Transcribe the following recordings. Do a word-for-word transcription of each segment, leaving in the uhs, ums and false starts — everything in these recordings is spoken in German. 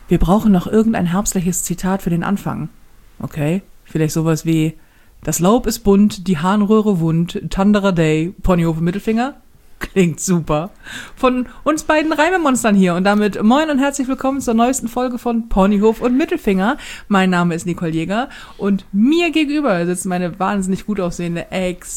Wir brauchen noch irgendein herbstliches Zitat für den Anfang. Okay? Vielleicht sowas wie: Das Laub ist bunt, die Harnröhre wund, Thunderer Day, Ponyhof und Mittelfinger. Klingt super. Von uns beiden Reimemonstern hier. Und damit moin und herzlich willkommen zur neuesten Folge von Ponyhof und Mittelfinger. Mein Name ist Nicole Jäger und mir gegenüber sitzt meine wahnsinnig gut aussehende,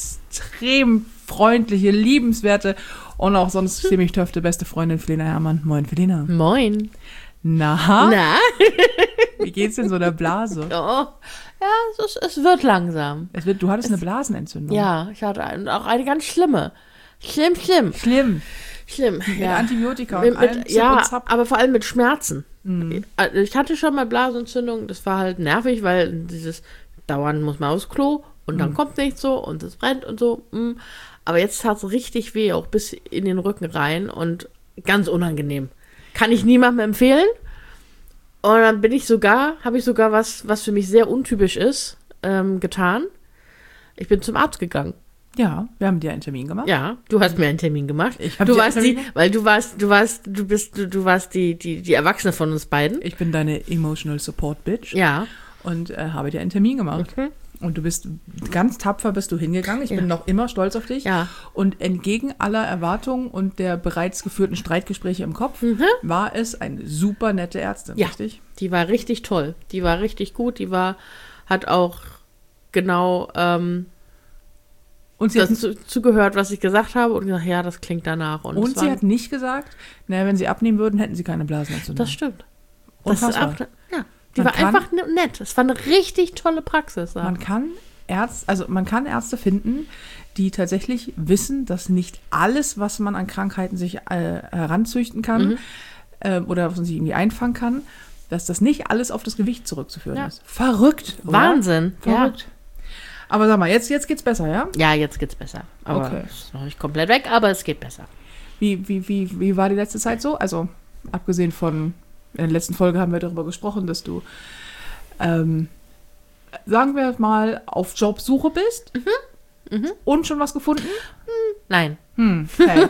extrem freundliche, liebenswerte und auch sonst ziemlich töfte beste Freundin Felina Herrmann. Moin, Felina. Moin. Na? Na? Wie geht's denn so der Blase? Oh, ja, es, ist, es wird langsam. Es wird, du hattest es, eine Blasenentzündung. Ja, ich hatte ein, auch eine ganz schlimme. Schlimm, schlimm. Schlimm. Schlimm, mit ja. Antibiotika mit, und allem mit, Ja, und Zap. aber vor allem mit Schmerzen. Mhm. Ich hatte schon mal Blasenentzündung, das war halt nervig, weil dieses dauernd muss man aufs Klo und dann mhm. kommt nichts so und es brennt und so. Aber jetzt tat es richtig weh, auch bis in den Rücken rein und ganz unangenehm. Kann ich niemandem empfehlen. Und dann bin ich sogar, habe ich sogar was, was für mich sehr untypisch ist, ähm, getan. Ich bin zum Arzt gegangen. Ja, wir haben dir einen Termin gemacht. Ja, du hast mir einen Termin gemacht. Ich hab du dir warst einen die, Termin weil du warst, du warst, du bist, du, du warst die, die, die Erwachsene von uns beiden. Ich bin deine Emotional Support Bitch. Ja. Und äh, habe dir einen Termin gemacht. Mhm. Und du bist ganz tapfer bist du hingegangen. Ich ja. bin noch immer stolz auf dich. Ja. Und entgegen aller Erwartungen und der bereits geführten Streitgespräche im Kopf Mhm. war es eine super nette Ärztin, ja. richtig? Die war richtig toll. Die war richtig gut. Die war, hat auch genau ähm, und sie das hat, zu, zugehört, was ich gesagt habe und gesagt, ja, das klingt danach. Und, und sie war, hat nicht gesagt, naja, wenn sie abnehmen würden, hätten sie keine Blasenentzündung. Das stimmt. Und das ist auch, ja. Die man war kann, einfach nett. Es war eine richtig tolle Praxis. Ja. Man kann Ärzte, also man kann Ärzte finden, die tatsächlich wissen, dass nicht alles, was man an Krankheiten sich äh, heranzüchten kann mhm. äh, oder was man sich irgendwie einfangen kann, dass das nicht alles auf das Gewicht zurückzuführen ja. ist. Verrückt. Oder? Wahnsinn. Verrückt. Ja. Aber sag mal, jetzt, jetzt geht's besser, ja? Ja, jetzt geht's besser. Aber okay. Es ist noch nicht komplett weg, aber es geht besser. Wie, wie, wie, wie war die letzte Zeit so? Also abgesehen von in der letzten Folge haben wir darüber gesprochen, dass du, ähm, sagen wir mal, auf Jobsuche bist mhm. Mhm. und schon was gefunden? Nein. Hm, okay.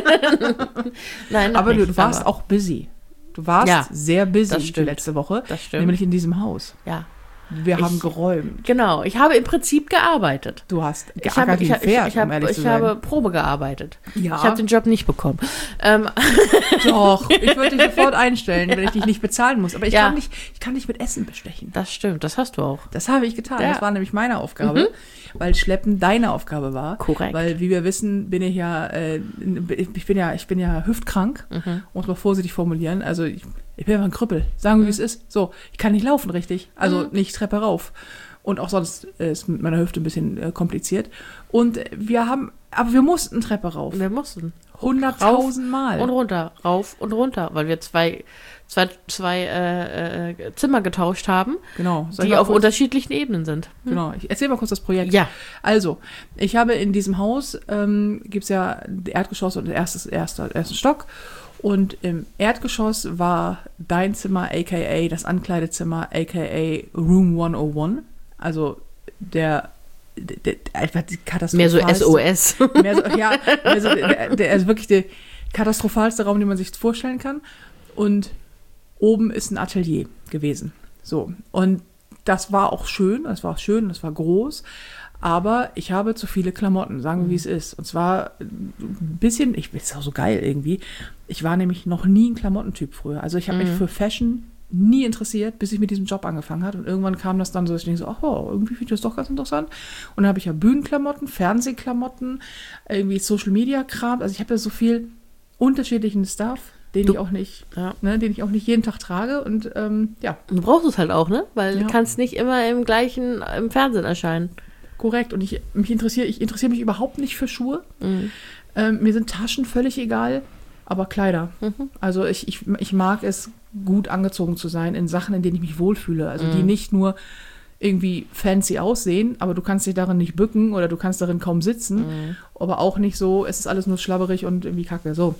Nein, aber nicht, du warst aber. auch busy. Du warst ja, sehr busy die letzte Woche, das stimmt. nämlich in diesem Haus. Ja. Wir ich, haben geräumt. Genau, ich habe im Prinzip gearbeitet. Du hast ich habe, wie ein Pferd, ich, ich, ich, um ehrlich ich zu sein. habe Probe gearbeitet. Ja. Ich habe den Job nicht bekommen. Ähm. Doch, ich würde dich sofort einstellen, wenn ich dich nicht bezahlen muss. Aber ich, ja. kann, dich, ich kann dich mit Essen bestechen. Das stimmt, das hast du auch. Das habe ich getan. Ja. Das war nämlich meine Aufgabe, mhm. weil Schleppen deine Aufgabe war. Korrekt. Weil, wie wir wissen, bin ich ja, äh, ich bin ja, ich bin ja hüftkrank, mhm. muss man vorsichtig formulieren. Also ich, ich bin einfach ein Krüppel. Sagen wir, mhm. wie es ist. So, ich kann nicht laufen richtig. Also mhm. nicht Treppe rauf. Und auch sonst äh, ist mit meiner Hüfte ein bisschen äh, kompliziert. Und wir haben, aber wir mussten Treppe rauf. Wir mussten. hunderttausend Mal. Und runter, rauf und runter, weil wir zwei, zwei, zwei äh, äh, Zimmer getauscht haben, genau, die auf kurz, unterschiedlichen Ebenen sind. Hm. Genau, ich erzähle mal kurz das Projekt. Ja. Also, ich habe in diesem Haus, ähm, gibt es ja Erdgeschoss und erstes, erster, ersten Stock. Und im Erdgeschoss war dein Zimmer, aka das Ankleidezimmer, aka Room hundertundeins. Also der, der, einfach die katastrophalste. Mehr so S O S. Mehr so, ja, mehr so, der, der, also wirklich der katastrophalste Raum, den man sich vorstellen kann. Und oben ist ein Atelier gewesen. So. Und das war auch schön, das war auch schön, das war groß. Aber ich habe zu viele Klamotten, sagen wir, wie es ist. Und zwar ein bisschen, ich bin auch so geil irgendwie. Ich war nämlich noch nie ein Klamottentyp früher. Also ich habe mhm. mich für Fashion nie interessiert, bis ich mit diesem Job angefangen habe. Und irgendwann kam das dann so, dass ich denke so, ach, oh, irgendwie finde ich das doch ganz interessant. Und dann habe ich ja Bühnenklamotten, Fernsehklamotten, irgendwie Social-Media-Kram. Also ich habe ja so viel unterschiedlichen Stuff, den du, ich auch nicht, ja. ne, den ich auch nicht jeden Tag trage. Und ähm, ja. Du brauchst es halt auch, ne? Weil ja. du kannst nicht immer im gleichen, im Fernsehen erscheinen. Korrekt. Und ich mich interessiere, ich interessiere mich überhaupt nicht für Schuhe. Mhm. Ähm, mir sind Taschen völlig egal, aber Kleider. Mhm. Also ich, ich, ich mag es, gut angezogen zu sein in Sachen, in denen ich mich wohlfühle. Also mhm. die nicht nur irgendwie fancy aussehen, aber du kannst dich darin nicht bücken oder du kannst darin kaum sitzen. Mhm. Aber auch nicht so, es ist alles nur schlabberig und irgendwie kacke. So,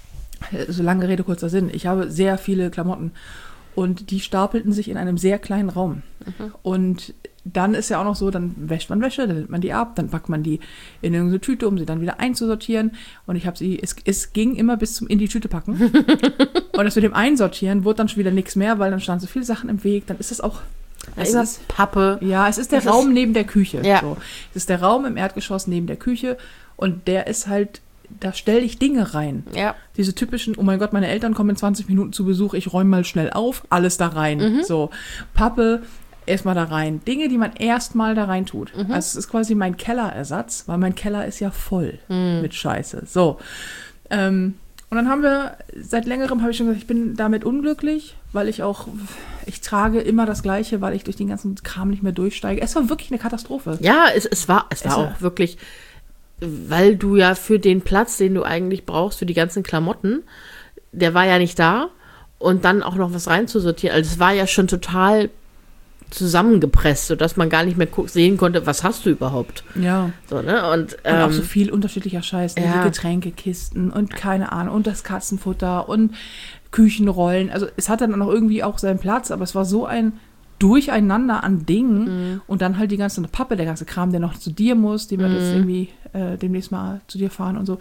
so lange Rede, kurzer Sinn. Ich habe sehr viele Klamotten und die stapelten sich in einem sehr kleinen Raum. Mhm. Und dann ist ja auch noch so, dann wäscht man Wäsche, dann nimmt man die ab, dann packt man die in irgendeine Tüte, um sie dann wieder einzusortieren. Und ich habe sie, es, es ging immer bis zum in die Tüte packen. Und das mit dem Einsortieren wurde dann schon wieder nichts mehr, weil dann standen so viele Sachen im Weg. Dann ist das auch... Es ist Pappe. Ja, es ist der das Raum ist, neben der Küche. Ja. So. Es ist der Raum im Erdgeschoss neben der Küche und der ist halt, da stelle ich Dinge rein. Ja. Diese typischen, oh mein Gott, meine Eltern kommen in zwanzig Minuten zu Besuch, ich räume mal schnell auf, alles da rein. Mhm. So, Pappe, erstmal da rein. Dinge, die man erstmal da rein tut. Mhm. Also es ist quasi mein Kellerersatz, weil mein Keller ist ja voll Mhm. mit Scheiße. So, ähm, und dann haben wir, seit längerem habe ich schon gesagt, ich bin damit unglücklich, weil ich auch, ich trage immer das Gleiche, weil ich durch den ganzen Kram nicht mehr durchsteige. Es war wirklich eine Katastrophe. Ja, es, es war, es war Es war- auch wirklich, weil du ja für den Platz, den du eigentlich brauchst, für die ganzen Klamotten, der war ja nicht da und dann auch noch was reinzusortieren. Also es war ja schon total zusammengepresst, sodass man gar nicht mehr gu- sehen konnte, was hast du überhaupt. Ja. So, ne? Und, Und ähm, auch so viel unterschiedlicher Scheiß. Ne? ja. Die Getränkekisten und keine Ahnung. Und das Katzenfutter und Küchenrollen. Also es hat dann noch irgendwie auch seinen Platz, aber es war so ein Durcheinander an Dingen. Mhm. Und dann halt die ganze Pappe, der ganze Kram, der noch zu dir muss, den wir Mhm. jetzt irgendwie äh, demnächst mal zu dir fahren und so.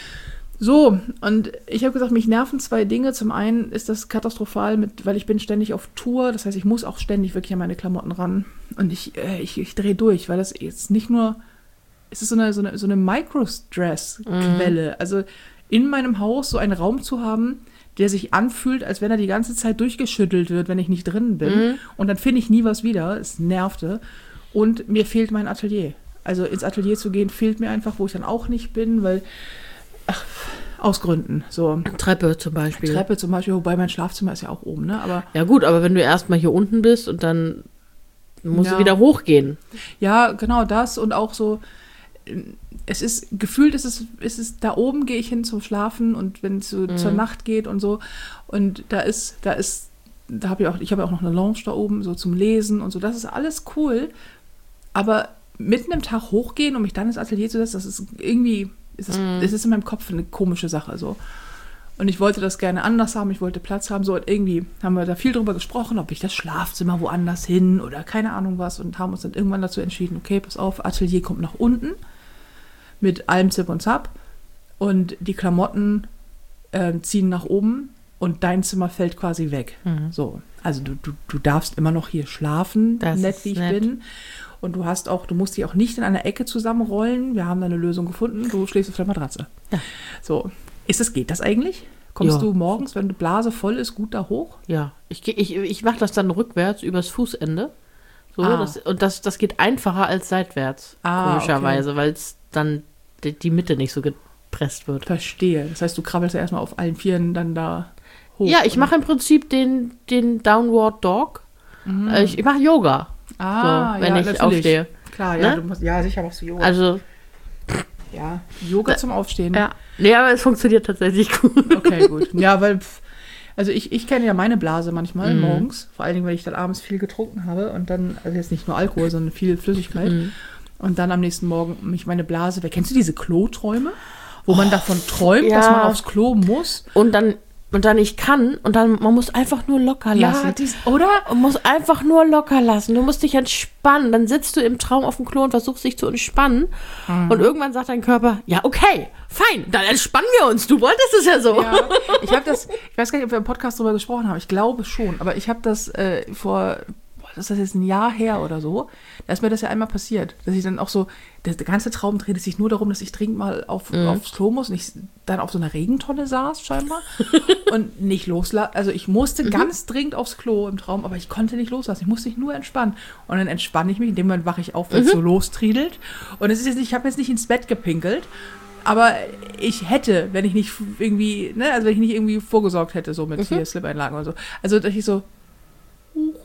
So, und ich habe gesagt, mich nerven zwei Dinge. Zum einen ist das katastrophal, mit, weil ich bin ständig auf Tour. Das heißt, ich muss auch ständig wirklich an meine Klamotten ran. Und ich, äh, ich, ich drehe durch, weil das jetzt nicht nur, es ist so eine, so eine, so eine Microstress-Quelle. Also in meinem Haus so einen Raum zu haben, der sich anfühlt, als wenn er die ganze Zeit durchgeschüttelt wird, wenn ich nicht drin bin. Mhm. Und dann finde ich nie was wieder. Es nervte. Und mir fehlt mein Atelier. Also ins Atelier zu gehen, fehlt mir einfach, wo ich dann auch nicht bin, weil Ach, aus Gründen. So. Treppe zum Beispiel. Treppe zum Beispiel, wobei mein Schlafzimmer ist ja auch oben, ne? Aber Ja gut, aber wenn du erstmal hier unten bist und dann musst Ja. du wieder hochgehen. ja, genau das und auch so, es ist, gefühlt ist es, ist es, da oben gehe ich hin zum Schlafen und wenn es so Mhm. zur Nacht geht und so und da ist, da ist, da habe ich auch, ich habe ja auch noch eine Lounge da oben, so zum Lesen und so, das ist alles cool, aber mitten im Tag hochgehen und mich dann ins Atelier zu setzen, das ist irgendwie, ist das, Mhm. es ist in meinem Kopf eine komische Sache, so. Und ich wollte das gerne anders haben, ich wollte Platz haben, so und irgendwie haben wir da viel drüber gesprochen, ob ich das Schlafzimmer woanders hin oder keine Ahnung was und haben uns dann irgendwann dazu entschieden, okay, pass auf, Atelier kommt nach unten mit allem Zip und Zap und die Klamotten äh, ziehen nach oben und dein Zimmer fällt quasi weg. Mhm. So, also du, du, du darfst immer noch hier schlafen, Das nett ist wie ich nett. bin. Und du hast auch, du musst dich auch nicht in einer Ecke zusammenrollen. Wir haben da eine Lösung gefunden. Du schläfst auf der Matratze. Ja. So, ist das, geht das eigentlich? Kommst Ja. du morgens, wenn die Blase voll ist, gut da hoch? Ja, ich, geh- ich, ich mache das dann rückwärts übers Fußende. So, Ah. das, und das, das geht einfacher als seitwärts, Ah, komischerweise, weil es dann die, die Mitte nicht so gepresst wird. Verstehe. Das heißt, du krabbelst ja erstmal auf allen Vieren dann da hoch. Ja, ich oder? mache im Prinzip den, den Downward Dog. Mhm. Äh, Ich, ich mache Yoga, ah, so, wenn ja, ich natürlich. aufstehe. Klar, ja, Ne? du musst, ja, sicher machst du Yoga. Also, ja, Yoga Äh, zum Aufstehen. ja. Nee, aber es funktioniert tatsächlich gut. Okay, gut. Ja, weil, pf, also ich, ich kenne ja meine Blase manchmal Mhm. morgens, vor allen Dingen, weil ich dann abends viel getrunken habe und dann, also jetzt nicht nur Alkohol, sondern viel Flüssigkeit. Mhm. Und dann am nächsten Morgen mich meine Blase weg. Kennst du diese Kloträume? Wo man davon träumt, ja. dass man aufs Klo muss? Und dann, und dann ich kann und dann, man muss einfach nur locker lassen. dies, oder? Und muss einfach nur locker lassen. Du musst dich entspannen. Dann sitzt du im Traum auf dem Klo und versuchst dich zu entspannen. Mhm. Und irgendwann sagt dein Körper, ja, okay, fein, dann entspannen wir uns. Du wolltest es ja so. Ja, ich habe das, ich weiß gar nicht, ob wir im Podcast darüber gesprochen haben. Ich glaube schon, aber ich habe das äh, vor, boah, das ist jetzt ein Jahr her oder so, da ist mir das ja einmal passiert, dass ich dann auch so, der, der ganze Traum drehte sich nur darum, dass ich dringend mal auf, Mhm. aufs Klo muss und ich dann auf so einer Regentonne saß scheinbar und nicht loslassen. Also ich musste Mhm. ganz dringend aufs Klo im Traum, aber ich konnte nicht loslassen. Ich musste mich nur entspannen. Und dann entspanne ich mich, in dem Moment wache ich auf, weil es Mhm. so lostriedelt. Und es ist jetzt nicht, ich habe jetzt nicht ins Bett gepinkelt, aber ich hätte, wenn ich nicht irgendwie, ne, also wenn ich nicht irgendwie vorgesorgt hätte, so mit hier Slip-Einlagen oder so. Also, dass ich so, huch.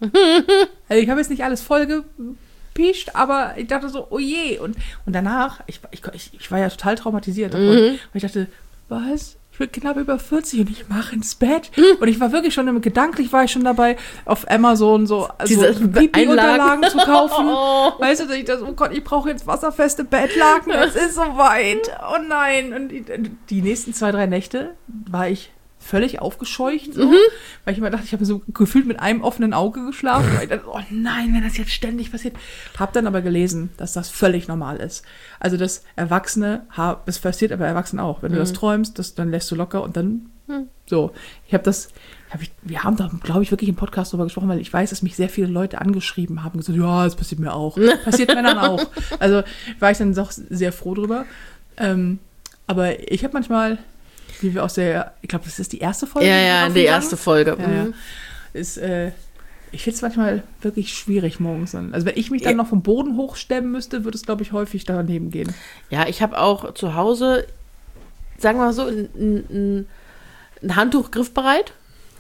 Also ich habe jetzt nicht alles voll gepischt, aber ich dachte so, oh je. Und, und danach, ich, ich, ich, ich war ja total traumatisiert davon, Mhm. weil ich dachte, was? Ich bin knapp über vierzig und ich mache ins Bett. Und ich war wirklich schon, im, gedanklich war ich schon dabei, auf Amazon so, Diese so Pipi-Unterlagen zu kaufen. Oh. Weißt du, dass ich das, oh Gott, ich brauche jetzt wasserfeste Bettlaken, es ist soweit. Oh nein. Und die, die nächsten zwei, drei Nächte war ich völlig aufgescheucht, so, weil ich immer dachte, ich habe so gefühlt mit einem offenen Auge geschlafen. Weil ich dachte, oh nein, wenn das jetzt ständig passiert. Hab dann aber gelesen, dass das völlig normal ist. Also das Erwachsene, das passiert aber Erwachsenen auch. Wenn du das träumst, das, dann lässt du locker und dann so. Ich habe das, hab ich, wir haben da, glaube ich, wirklich im Podcast drüber gesprochen, weil ich weiß, dass mich sehr viele Leute angeschrieben haben und gesagt, ja, das passiert mir auch. Passiert Männern auch. Also war ich dann doch sehr froh drüber. Ähm, aber ich habe manchmal, wie wir aus der, ich glaube, das ist die erste Folge. Ja, ja, die erste Folge. Ja, ja. Ist, äh, ich finde es manchmal wirklich schwierig morgens. Also wenn ich mich dann ja. noch vom Boden hochstemmen müsste, würde es, glaube ich, häufig daneben gehen. Ja, ich habe auch zu Hause, sagen wir mal so, ein, ein, ein Handtuch griffbereit.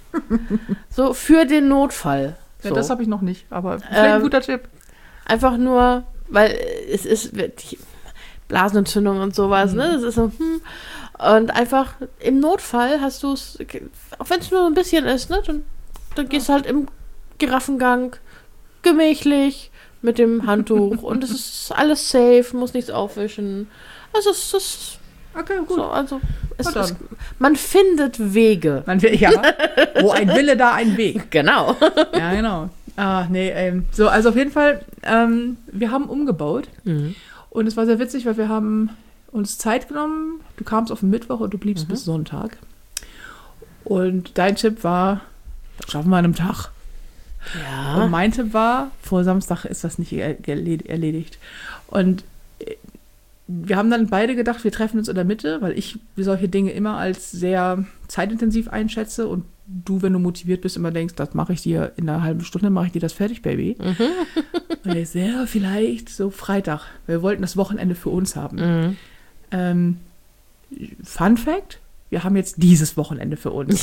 So, für den Notfall. So. Ja, das habe ich noch nicht, aber vielleicht Ähm, ein guter Tipp. Einfach nur, weil es ist Blasenentzündung und sowas, mhm. ne? Das ist so, hm. Und einfach im Notfall hast du es, auch wenn es nur ein bisschen ist, ne? Dann, dann gehst du halt im Giraffengang gemächlich mit dem Handtuch und es ist alles safe, muss nichts aufwischen. Also es ist okay, gut. So, also es ist, man findet Wege. Man will, ja, wo ein Wille, da ein Weg. Genau. Ja, genau. Ah, nee, ähm, so, also auf jeden Fall, ähm, wir haben umgebaut Mhm. und es war sehr witzig, weil wir haben uns Zeit genommen. Du kamst auf den Mittwoch und du bliebst Mhm. bis Sonntag. Und dein Tipp war, das schaffen wir an einem Tag. Ja. Und mein Tipp war, vor Samstag ist das nicht er- erled- erledigt. Und äh, wir haben dann beide gedacht, wir treffen uns in der Mitte, weil ich solche Dinge immer als sehr zeitintensiv einschätze und du, wenn du motiviert bist, immer denkst, das mache ich dir in einer halben Stunde, mache ich dir das fertig, Baby. Mhm. Und ich so, ja, vielleicht so Freitag. Wir wollten das Wochenende für uns haben. Mhm. Ähm, Fun Fact, wir haben jetzt dieses Wochenende für uns.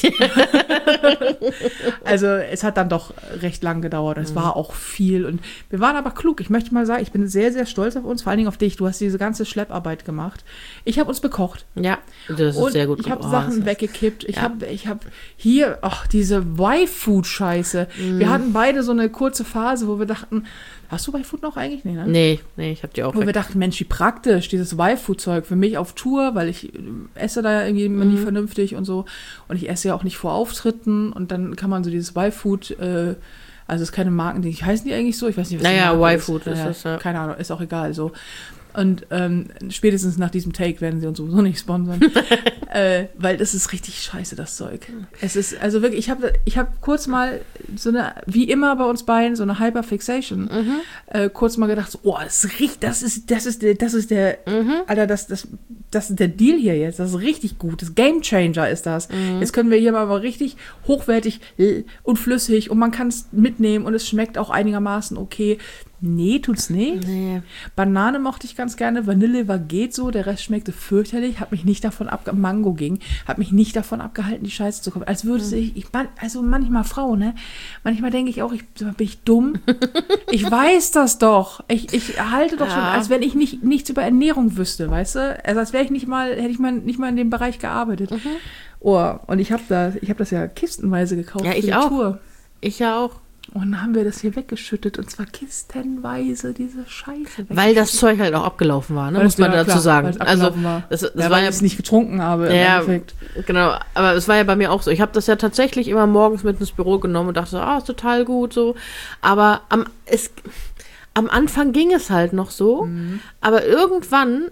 Also es hat dann doch recht lang gedauert. Es Mhm. war auch viel. Und wir waren aber klug. Ich möchte mal sagen, ich bin sehr, sehr stolz auf uns, vor allen Dingen auf dich. Du hast diese ganze Schlepparbeit gemacht. Ich habe uns bekocht. Ja, das ist Und sehr gut. ich habe Oh, Sachen das ist- weggekippt. Ich ja. habe ich hab hier, ach, diese Y-Food-Scheiße. Mhm. Wir hatten beide so eine kurze Phase, wo wir dachten, hast du Y-Food noch eigentlich? Nee, ne? Nee, nee, ich hab die auch Wo wir weg. dachten, Mensch, wie praktisch, dieses Y-Food-Zeug für mich auf Tour, weil ich äh, esse da ja irgendwie immer nie Mhm. vernünftig und so. Und ich esse ja auch nicht vor Auftritten. Und dann kann man so dieses Y-Food, äh, also es ist keine Marken, die heißen die eigentlich so? Ich weiß nicht, was die Naja, Marke Y-Food ist Naja, das, ja. Keine Ahnung, ist auch egal. So. Und ähm, spätestens nach diesem Take werden sie uns sowieso nicht sponsern. äh, weil das ist richtig scheiße, das Zeug. Es ist, also wirklich, ich habe ich hab kurz mal so eine, wie immer bei uns beiden, so eine Hyperfixation, Mhm. äh, kurz mal gedacht, so, oh, das ist richtig, das ist, das ist der, das ist der, Mhm. Alter, das, das, das ist der Deal hier jetzt, das ist richtig gut, das Game Changer ist das. Mhm. Jetzt können wir hier mal richtig hochwertig l- und flüssig und man kann es mitnehmen und es schmeckt auch einigermaßen okay. Nee, tut's nicht. Nee. Banane mochte ich ganz gerne, Vanille war geht so, der Rest schmeckte fürchterlich, hat mich nicht davon abge Mango ging, hat mich nicht davon abgehalten, die Scheiße zu kaufen. Als würde Mhm. sich, ich, man- also manchmal Frau, ne? Manchmal denke ich auch, ich, bin ich dumm? Ich weiß das doch. Ich, ich halte doch schon, Ja. als wenn ich nicht, nichts über Ernährung wüsste, weißt du? Also als wäre ich nicht mal, hätte ich mal nicht mal in dem Bereich gearbeitet. Mhm. Oh, und ich habe da, ich habe das ja kistenweise gekauft Ja, für ich die auch. Tour. Ich ja auch. Und dann haben wir das hier weggeschüttet und zwar kistenweise, diese Scheiße. Weil das Zeug halt auch abgelaufen war, ne? Weil muss es- man ja, dazu klar, sagen. weil es Also, abgelaufen war. das, das ja, war weil ja ich es nicht getrunken habe im Ja, Endeffekt. genau, aber es war ja bei mir auch so. Ich habe das ja tatsächlich immer morgens mit ins Büro genommen und dachte so, ah, ist total gut so. Aber am, es, am Anfang ging es halt noch so, Mhm. aber irgendwann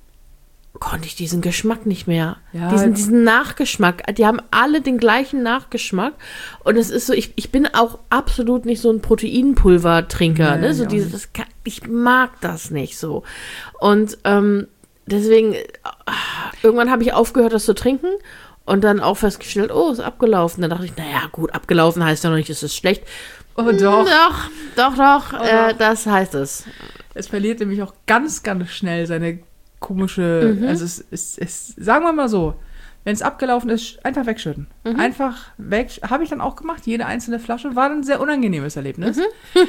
konnte ich diesen Geschmack nicht mehr. Ja. Diesen, diesen Nachgeschmack. Die haben alle den gleichen Nachgeschmack. Und es ist so, ich, ich bin auch absolut nicht so ein Proteinpulvertrinker. Nee, Ne? So ich auch dieses, das kann, ich mag das nicht so. Und ähm, deswegen, äh, irgendwann habe ich aufgehört, das zu trinken. Und dann auch festgestellt, oh, ist abgelaufen. Dann dachte ich, naja, gut, abgelaufen heißt ja noch nicht, es ist schlecht. Oh Hm, doch. Doch, doch, doch, Oh, äh, doch. das heißt es. Es verliert nämlich auch ganz, ganz schnell seine komische, Mhm. also es ist, es, sagen wir mal so, wenn es abgelaufen ist, einfach wegschütten. Mhm. Einfach weg, habe ich dann auch gemacht, jede einzelne Flasche, war ein sehr unangenehmes Erlebnis. Mhm.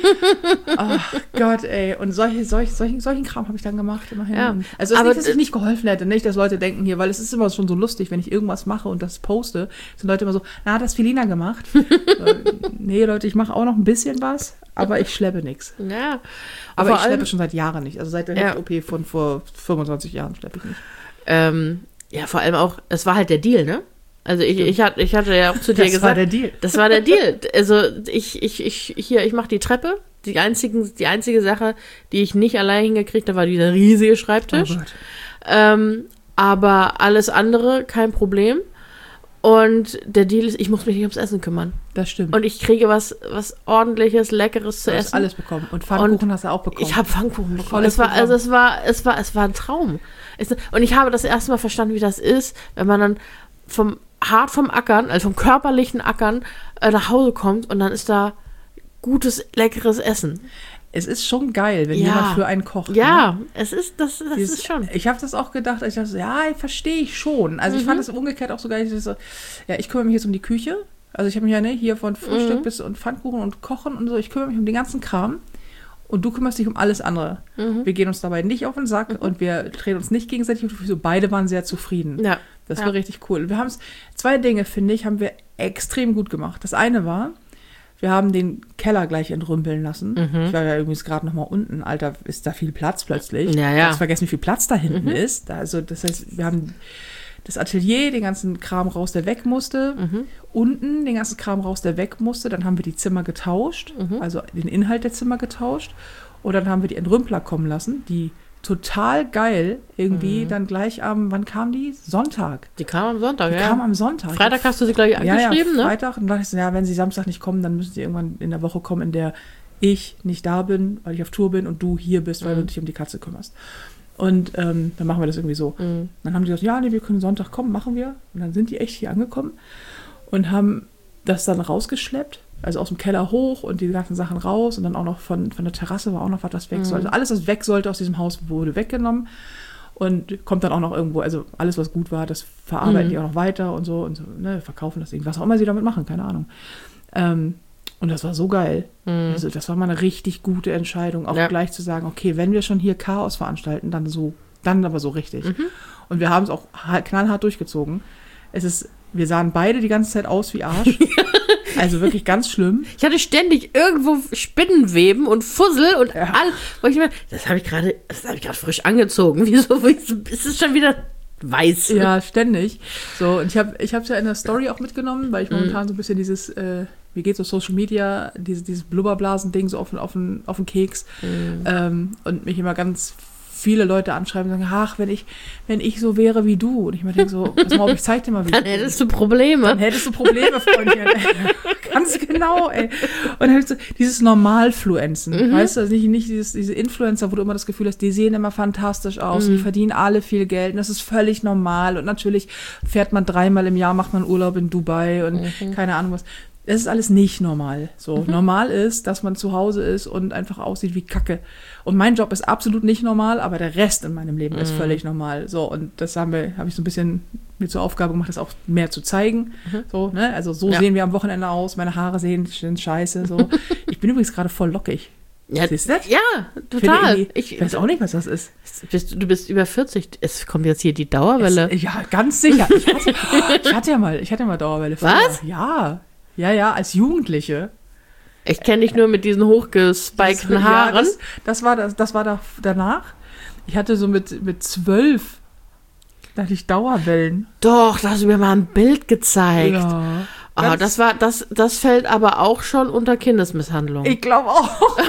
Ach Gott, ey, und solche, solch, solchen, solchen Kram habe ich dann gemacht, immerhin. Ja, Und- also es ist aber nicht, dass ich d- nicht geholfen hätte, nicht, dass Leute denken hier, weil es ist immer schon so lustig, wenn ich irgendwas mache und das poste, sind Leute immer so, na, hat das Felina gemacht? äh, nee, Leute, ich mache auch noch ein bisschen was, aber ich schleppe nichts. Ja. Aber Vor ich schleppe allem- schon seit Jahren nicht. Also seit der Ja. Hüft-O P von vor fünfundzwanzig Jahren schleppe ich nicht. Ähm, ja, vor allem auch, es war halt der Deal, ne? Also ich, ich, hatte, ich hatte ja auch zu dir Das gesagt. war der Deal. Das war der Deal. Also ich, ich, ich, hier, ich mache die Treppe. Die, einzigen, die einzige Sache, die ich nicht allein hingekriegt habe, war dieser riesige Schreibtisch. Oh Gott. Ähm, aber alles andere, kein Problem. Und der Deal ist, ich muss mich nicht ums Essen kümmern. Das stimmt. Und ich kriege was, was ordentliches, leckeres zu du hast essen. alles bekommen. Und Pfannkuchen Und hast du auch bekommen. Ich habe Pfannkuchen bekommen. Volles Es war, Programm. also es war, es war, es war ein Traum. Es, und ich habe das erste Mal verstanden, wie das ist, wenn man dann vom hart vom Ackern, also vom körperlichen Ackern äh, nach Hause kommt und dann ist da gutes, leckeres Essen. Es ist schon geil, wenn Ja. jemand für einen kocht. Ja, Ne? es ist, das, das Dieses, ist schon. Ich habe das auch gedacht, ich dachte, so, ja, verstehe ich schon. Also ich Mhm. fand es umgekehrt auch so geil. Ich so, ja, ich kümmere mich jetzt um die Küche. Also ich habe mich ja ne, hier von Frühstück Mhm. bis und Pfannkuchen und Kochen und so. Ich kümmere mich um den ganzen Kram. Und du kümmerst dich um alles andere. Mhm. Wir gehen uns dabei nicht auf den Sack und wir drehen uns nicht gegenseitig auf die Füße. Beide waren sehr zufrieden. Ja. Das Ja. war richtig cool. Wir haben es, zwei Dinge, finde ich, haben wir extrem gut gemacht. Das eine war, wir haben den Keller gleich entrümpeln lassen. Mhm. Ich war ja übrigens gerade noch mal unten. Alter, ist da viel Platz plötzlich. Ja, ja. Ich habe vergessen, wie viel Platz da hinten Mhm. ist. Also das heißt, wir haben das Atelier, den ganzen Kram raus, der weg musste. Mhm. Unten den ganzen Kram raus, der weg musste. Dann haben wir die Zimmer getauscht, Mhm. also den Inhalt der Zimmer getauscht. Und dann haben wir die Entrümpler kommen lassen, die total geil irgendwie Mhm. dann gleich am, wann kam die? Sonntag. Die kam am Sonntag, Die ja. kam am Sonntag. Freitag hast du sie gleich ja, ja, angeschrieben, ne? Freitag. Und dann dachte ich so, ja, wenn sie Samstag nicht kommen, dann müssen sie irgendwann in der Woche kommen, in der ich nicht da bin, weil ich auf Tour bin und du hier bist, weil Mhm. du dich um die Katze kümmerst. Und ähm, dann machen wir das irgendwie so. Mhm. Dann haben die gesagt, ja, nee, wir können Sonntag kommen, machen wir. Und dann sind die echt hier angekommen und haben das dann rausgeschleppt. Also aus dem Keller hoch und die ganzen Sachen raus und dann auch noch von, von der Terrasse war auch noch was, das weg Mhm. sollte. Also alles, was weg sollte aus diesem Haus, wurde weggenommen und kommt dann auch noch irgendwo, also alles, was gut war, das verarbeiten Mhm. die auch noch weiter und so und so, ne, verkaufen das Ding, was auch immer sie damit machen, keine Ahnung. Ähm, und das war so geil. Mhm. Also das war mal eine richtig gute Entscheidung, auch Ja. gleich zu sagen, okay, wenn wir schon hier Chaos veranstalten, dann so, dann aber so richtig. Mhm. Und wir haben es auch ha- knallhart durchgezogen. Es ist, wir sahen beide die ganze Zeit aus wie Arsch. Also wirklich ganz schlimm. Ich hatte ständig irgendwo Spinnenweben und Fussel und Ja. all, wo ich mir, das habe ich gerade, das habe ich gerade frisch angezogen. Wieso, wieso ist es schon wieder weiß? Ja, ständig. So, und ich habe ich es ja in der Story auch mitgenommen, weil ich Mhm. momentan so ein bisschen dieses, äh, wie geht's auf Social Media, dieses, dieses Blubberblasen-Ding so auf, den- auf, den- auf den Keks. Mhm. Ähm, und mich immer ganz viele Leute anschreiben und sagen, ach, wenn ich, wenn ich so wäre wie du. Und ich mir denke so, pass mal auf, ich zeig dir mal, wie Dann ich bin. hättest du Probleme. Dann hättest du Probleme, Freundchen. Ganz genau, ey. Und halt so dieses Normalfluenzen, Mhm. weißt du, also nicht, nicht dieses, diese Influencer, wo du immer das Gefühl hast, die sehen immer fantastisch aus Mhm. und die verdienen alle viel Geld und das ist völlig normal und natürlich fährt man dreimal im Jahr, macht man Urlaub in Dubai und Mhm. keine Ahnung was. Das ist alles nicht normal. So, Mhm. normal ist, dass man zu Hause ist und einfach aussieht wie Kacke. Und mein Job ist absolut nicht normal, aber der Rest in meinem Leben ist Mhm. völlig normal. So, und das haben wir, habe ich so ein bisschen mir zur Aufgabe gemacht, das auch mehr zu zeigen. Mhm. So, ne? Also so Ja. sehen wir am Wochenende aus, meine Haare sehen sind scheiße. So. Ich bin übrigens gerade voll lockig. Ja, Siehst du das? ja, Ich total. finde irgendwie- Ich, Ich weiß auch nicht, was das ist. bist, du bist über vierzig. Es kommt jetzt hier die Dauerwelle. Es, ja, ganz sicher. Ich hatte, ich hatte ja mal, ich hatte ja mal Dauerwelle. früher. Was? Ja. Ja, ja, als Jugendliche. Ich kenne dich nur mit diesen hochgespikten Das- Haaren. Ja, das, das war, das, das war da, danach. Ich hatte so mit, mit zwölf, da hatte ich Dauerwellen. Doch, da hast du mir mal ein Bild gezeigt. Ja. Ah, Ganz- das war, das, das fällt aber auch schon unter Kindesmisshandlung. Ich glaube auch.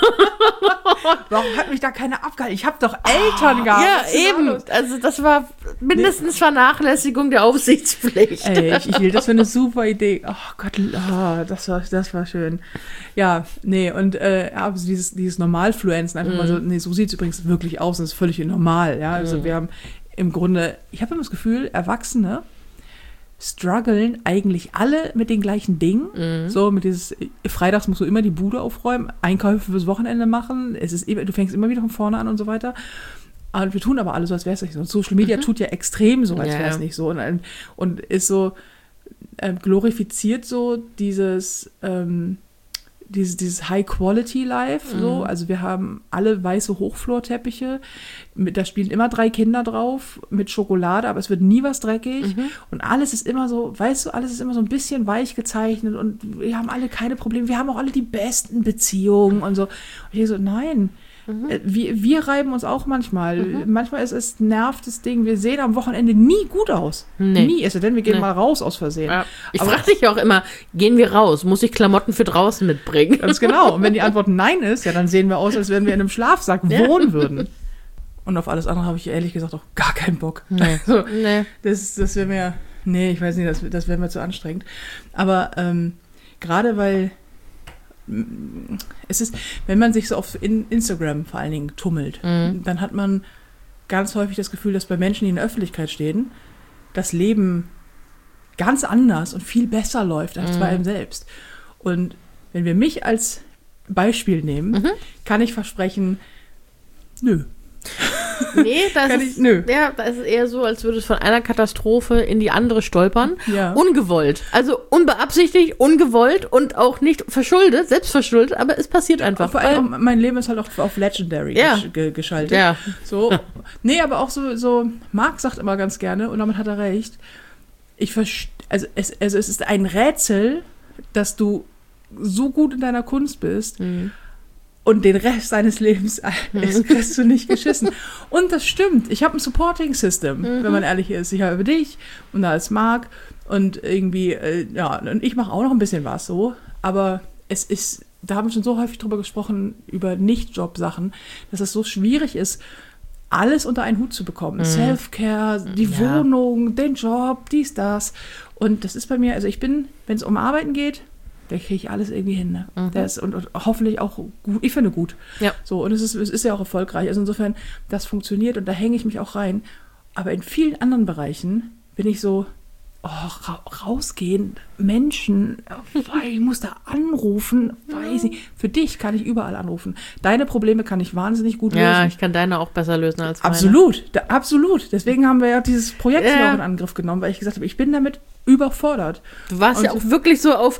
Warum hat mich da keiner abgehalten? Ich habe doch Eltern gehabt. ja, Was ist da eben. los? Also das war mindestens Vernachlässigung der Aufsichtspflicht. Ey, ich, ich hielt das für eine super Idee. Oh Gott, oh, das war, das war schön. Ja, nee, und äh, also dieses, dieses Normalfluenzen, einfach mal so, nee, so sieht es übrigens wirklich aus, das ist völlig normal, ja. Also Mhm. wir haben im Grunde, ich habe immer das Gefühl, Erwachsene strugglen eigentlich alle mit den gleichen Dingen. Mhm. So mit dieses, freitags musst du immer die Bude aufräumen, Einkäufe fürs Wochenende machen, es ist immer, du fängst immer wieder von vorne an und so weiter. Und wir tun aber alle so, als wäre es nicht so. Und Social Media tut ja extrem so, als Ja, wäre es ja. nicht so. Und, und ist so, ähm, glorifiziert so dieses, ähm, dieses, dieses High-Quality-Life. So. Mhm. Also wir haben alle weiße Hochflorteppiche, mit, da spielen immer drei Kinder drauf mit Schokolade, aber es wird nie was dreckig. Mhm. Und alles ist immer so, weißt du, alles ist immer so ein bisschen weich gezeichnet und wir haben alle keine Probleme. Wir haben auch alle die besten Beziehungen und so. Und ich denke so, nein, Mhm. Wir, wir reiben uns auch manchmal. Mhm. Manchmal ist es nervt das Ding. Wir sehen am Wochenende nie gut aus. Nee. Nie ist es, denn wir gehen nee. mal raus aus Versehen. Ja. Ich frage dich auch immer, gehen wir raus? Muss ich Klamotten für draußen mitbringen? Ganz genau. Und wenn die Antwort nein ist, ja, dann sehen wir aus, als wenn wir in einem Schlafsack ja. wohnen würden. Und auf alles andere habe ich ehrlich gesagt auch gar keinen Bock. Nee. Also, nee. Das, das wäre mir, nee, ich weiß nicht, das, das wäre mir zu anstrengend. Aber ähm, gerade weil es ist, wenn man sich so auf Instagram vor allen Dingen tummelt, mhm. dann hat man ganz häufig das Gefühl, dass bei Menschen, die in der Öffentlichkeit stehen, das Leben ganz anders und viel besser läuft als mhm. bei einem selbst. Und wenn wir mich als Beispiel nehmen, mhm. kann ich versprechen, nö. Nee, das ist, ich, nö. Ja, das ist eher so, als würde es von einer Katastrophe in die andere stolpern. Ja. Ungewollt. Also unbeabsichtigt, ungewollt und auch nicht verschuldet, selbstverschuldet, aber es passiert einfach. Vor allem, mein Leben ist halt auch auf Legendary ja. gesch- geschaltet. Ja. So. Nee, aber auch so, so, Marc sagt immer ganz gerne, und damit hat er recht, ich verst- also, es, also es ist ein Rätsel, dass du so gut in deiner Kunst bist, mhm. und den Rest deines Lebens kriegst du nicht geschissen. Und das stimmt. Ich habe ein Supporting System, mhm. wenn man ehrlich ist. Ich habe dich und da ist Marc und irgendwie, äh, ja, und ich mache auch noch ein bisschen was so. Aber es ist, da haben wir schon so häufig drüber gesprochen, über Nicht-Job-Sachen, dass es so schwierig ist, alles unter einen Hut zu bekommen. Mhm. Self-Care, die ja. Wohnung, den Job, dies, das. Und das ist bei mir, also ich bin, wenn es um Arbeiten geht, da kriege ich alles irgendwie hin. Ne? Mhm. Das, und, und hoffentlich auch gut. Ich finde gut. Ja. So, und es ist, es ist ja auch erfolgreich. Also insofern, das funktioniert und da hänge ich mich auch rein. Aber in vielen anderen Bereichen bin ich so, oh, ra- rausgehen, Menschen, ich muss da anrufen, weiß nicht. Für dich kann ich überall anrufen. Deine Probleme kann ich wahnsinnig gut lösen. Ja, ich kann deine auch besser lösen als meine. Absolut, da, absolut. Deswegen haben wir ja dieses Projekt ja. auch in Angriff genommen, weil ich gesagt habe, ich bin damit überfordert. Du warst und ja auch wirklich so auf...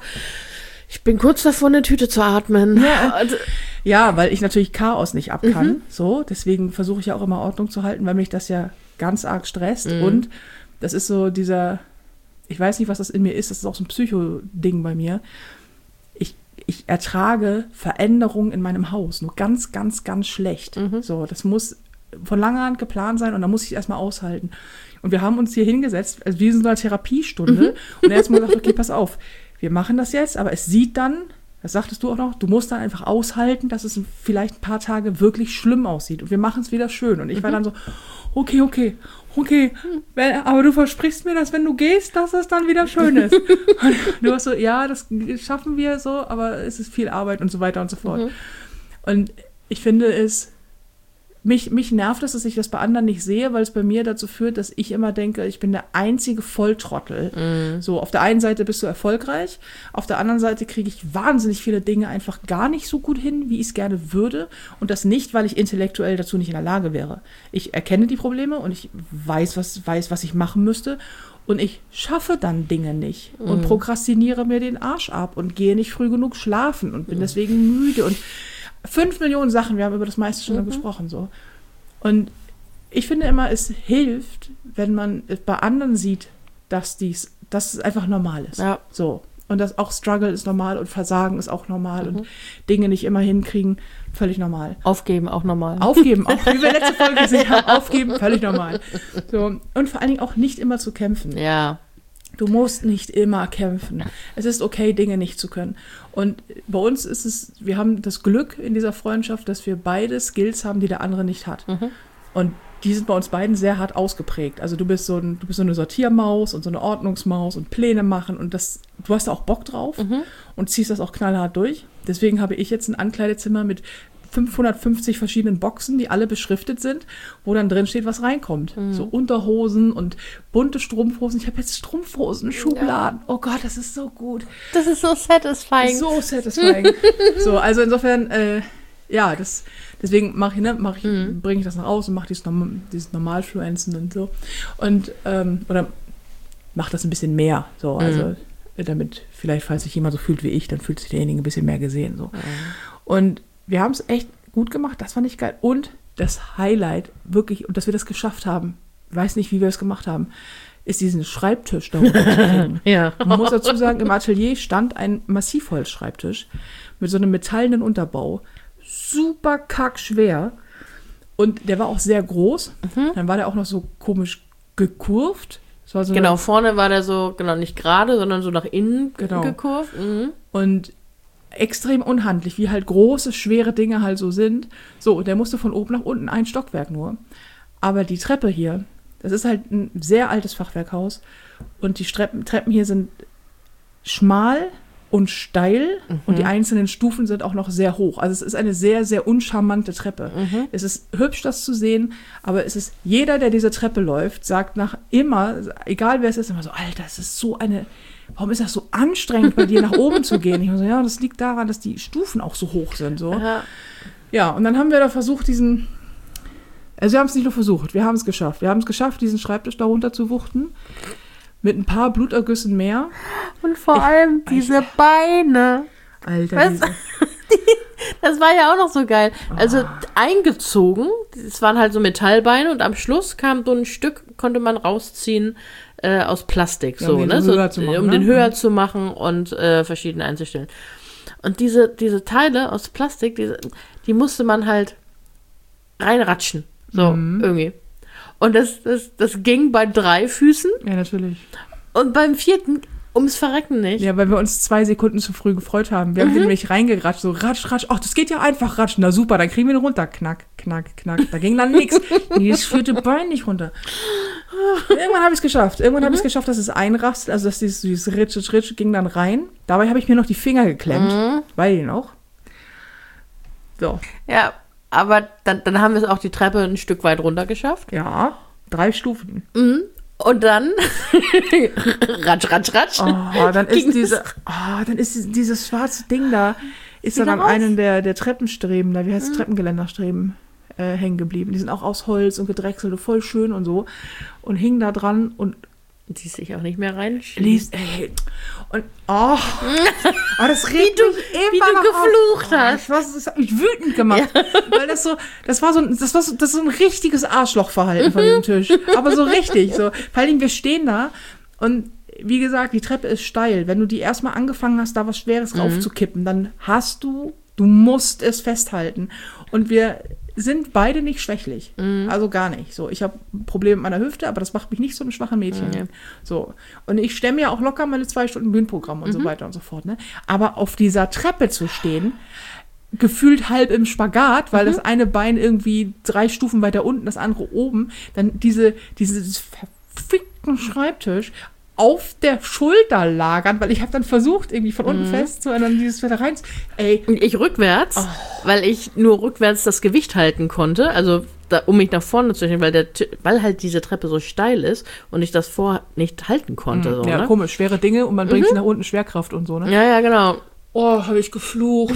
Ich bin kurz davor, eine Tüte zu atmen. Ja, ja, weil ich natürlich Chaos nicht ab kann. Mhm. So, deswegen versuche ich ja auch immer Ordnung zu halten, weil mich das ja ganz arg stresst. Mhm. Und das ist so dieser, ich weiß nicht, was das in mir ist, das ist auch so ein Psycho-Ding bei mir. Ich, ich ertrage Veränderungen in meinem Haus nur ganz, ganz, ganz schlecht. Mhm. So, das muss von langer Hand geplant sein und da muss ich es erstmal aushalten. Und wir haben uns hier hingesetzt, also wie in so einer Therapiestunde. Mhm. Und er hat mir gesagt, okay, pass auf. Wir machen das jetzt, aber es sieht dann, das sagtest du auch noch, du musst dann einfach aushalten, dass es vielleicht ein paar Tage wirklich schlimm aussieht. Und wir machen es wieder schön. Und ich mhm. war dann so, okay, okay, okay, wenn, aber du versprichst mir, dass wenn du gehst, dass es dann wieder schön ist. Und du warst so, ja, das schaffen wir so, aber es ist viel Arbeit und so weiter und so fort. Mhm. Und ich finde es, Mich, mich nervt es, dass ich das bei anderen nicht sehe, weil es bei mir dazu führt, dass ich immer denke, ich bin der einzige Volltrottel. Mm. So, auf der einen Seite bist du erfolgreich, auf der anderen Seite kriege ich wahnsinnig viele Dinge einfach gar nicht so gut hin, wie ich es gerne würde. Und das nicht, weil ich intellektuell dazu nicht in der Lage wäre. Ich erkenne die Probleme und ich weiß, was, weiß, was ich machen müsste. Und ich schaffe dann Dinge nicht mm. und prokrastiniere mir den Arsch ab und gehe nicht früh genug schlafen und bin mm. deswegen müde und Fünf Millionen Sachen, wir haben über das meiste schon mhm. gesprochen. So. Und ich finde immer, es hilft, wenn man bei anderen sieht, dass dies, dass es einfach normal ist. Ja. So. Und dass auch Struggle ist normal und Versagen ist auch normal mhm. und Dinge nicht immer hinkriegen, völlig normal. Aufgeben, auch normal. Aufgeben, auch wie wir letzte Folge gesehen haben, aufgeben, völlig normal. So. Und vor allen Dingen auch nicht immer zu kämpfen. Ja. Du musst nicht immer kämpfen. Es ist okay, Dinge nicht zu können. Und bei uns ist es, wir haben das Glück in dieser Freundschaft, dass wir beide Skills haben, die der andere nicht hat. Mhm. Und die sind bei uns beiden sehr hart ausgeprägt. Also du bist so ein, du bist so eine Sortiermaus und so eine Ordnungsmaus und Pläne machen und das, du hast da auch Bock drauf mhm. und ziehst das auch knallhart durch. Deswegen habe ich jetzt ein Ankleidezimmer mit fünfhundertfünfzig verschiedenen Boxen, die alle beschriftet sind, wo dann drin steht, was reinkommt. Mhm. So Unterhosen und bunte Strumpfhosen. Ich habe jetzt Strumpfhosen, Schubladen. Ja. Oh Gott, das ist so gut. Das ist so satisfying. So satisfying. So, also insofern, äh, ja, das, deswegen mache ich, ne, mach ich, mhm. bringe ich das nach Hause und mache dieses, Norm- dieses Normalfluenzen und so. Und, ähm, oder mache das ein bisschen mehr. So, also, mhm. damit vielleicht, falls sich jemand so fühlt wie ich, dann fühlt sich derjenige ein bisschen mehr gesehen. So. Mhm. Und wir haben es echt gut gemacht, das fand ich geil. Und das Highlight, wirklich, und dass wir das geschafft haben, weiß nicht, wie wir es gemacht haben, ist diesen Schreibtisch da runterzukriegen. Ja. Man muss dazu sagen, im Atelier stand ein Massivholzschreibtisch mit so einem metallenen Unterbau. super kackschwer. Und der war auch sehr groß. Mhm. Dann war der auch noch so komisch gekurvt. Das war so Genau, eine, vorne war der so, genau, nicht gerade, sondern so nach innen Genau. gekurvt. Mhm. Und extrem unhandlich, wie halt große, schwere Dinge halt so sind. So, der musste von oben nach unten, ein Stockwerk nur. Aber die Treppe hier, das ist halt ein sehr altes Fachwerkhaus. Und die Treppen, Treppen hier sind schmal und steil. Mhm. Und die einzelnen Stufen sind auch noch sehr hoch. Also es ist eine sehr, sehr uncharmante Treppe. Mhm. Es ist hübsch, das zu sehen. Aber es ist, jeder, der diese Treppe läuft, sagt nach immer, egal wer es ist, immer so, Alter, es ist so eine... Warum ist das so anstrengend, bei dir nach oben zu gehen? Ich muss so, ja, das liegt daran, dass die Stufen auch so hoch sind. So. Ja. Ja, und dann haben wir da versucht, diesen, also wir haben es nicht nur versucht, wir haben es geschafft. Wir haben es geschafft, diesen Schreibtisch da runter zu wuchten, mit ein paar Blutergüssen mehr. Und vor Ich- allem diese ich- Beine. Alter, Was? diese, Das war ja auch noch so geil. Also Ah. eingezogen, es waren halt so Metallbeine und am Schluss kam so ein Stück, konnte man rausziehen äh, aus Plastik, Ja, so, um den ne? So, höher zu machen, um ne? den höher Mhm. zu machen und äh, verschiedene einzustellen. Und diese, diese Teile aus Plastik, diese, die musste man halt reinratschen. So, Mhm. irgendwie. Und das, das, das ging bei drei Füßen ja, natürlich. und beim vierten ums Verrecken nicht. Ja, weil wir uns zwei Sekunden zu früh gefreut haben. Wir haben den nämlich reingeratscht, so ratsch, ratsch. Ach, das geht ja einfach ratschen. Na super, dann kriegen wir ihn runter. Knack, knack, knack. Da ging dann nichts. Das vierte Bein nicht runter. Irgendwann habe ich es geschafft. Irgendwann habe ich es geschafft, dass es einrastet. Also, dass dieses, dieses Ritsch, Ritsch ging dann rein. Dabei habe ich mir noch die Finger geklemmt. Mhm. Weil ihn auch. So, Ja, aber dann, dann haben wir es auch die Treppe ein Stück weit runter geschafft. ja. Drei Stufen. Mhm. Und dann ratsch, ratsch, ratsch. Oh, dann Ging ist diese, oh, dann ist dieses schwarze Ding da, ist dann Wieder an raus? einem der, der Treppenstreben, da, wie heißt es, Treppengeländerstreben, äh, hängen geblieben. Die sind auch aus Holz und gedrechselt und voll schön und so. Und hing da dran und Die sich auch nicht mehr rein. liest, ey. Und, oh, oh das regt Wie du- mich immer wie du noch geflucht auf. hast. Ich weiß, das hat mich wütend gemacht. Weil das so, das war so, ein- das war so, das ist so ein richtiges Arschlochverhalten von dem Tisch. Aber so richtig, so. Vor allem, wir stehen da und wie gesagt, die Treppe ist steil. Wenn du die erstmal angefangen hast, da was Schweres raufzukippen, dann hast du, du musst es festhalten. Und wir sind beide nicht schwächlich. Also gar nicht. So, ich habe ein Problem mit meiner Hüfte, aber das macht mich nicht so einem schwachen Mädchen. Nee. So. Und ich stemme ja auch locker meine zwei Stunden Bühnenprogramm und so weiter und so fort. Ne? Aber auf dieser Treppe zu stehen, gefühlt halb im Spagat, weil das eine Bein irgendwie drei Stufen weiter unten, das andere oben, dann diese, dieses verfickten Schreibtisch auf der Schulter lagern, weil ich habe dann versucht, irgendwie von unten festzuhalten und dann dieses wieder rein. Ey, Und ich rückwärts, Oh. weil ich nur rückwärts das Gewicht halten konnte, also da, um mich nach vorne zu stellen, weil, der, Ti- weil halt diese Treppe so steil ist und ich das vor nicht halten konnte. So, ja, ne? komisch, schwere Dinge und man bringt sie nach unten, Schwerkraft und so, ne? Ja, ja, genau. Oh, habe ich geflucht.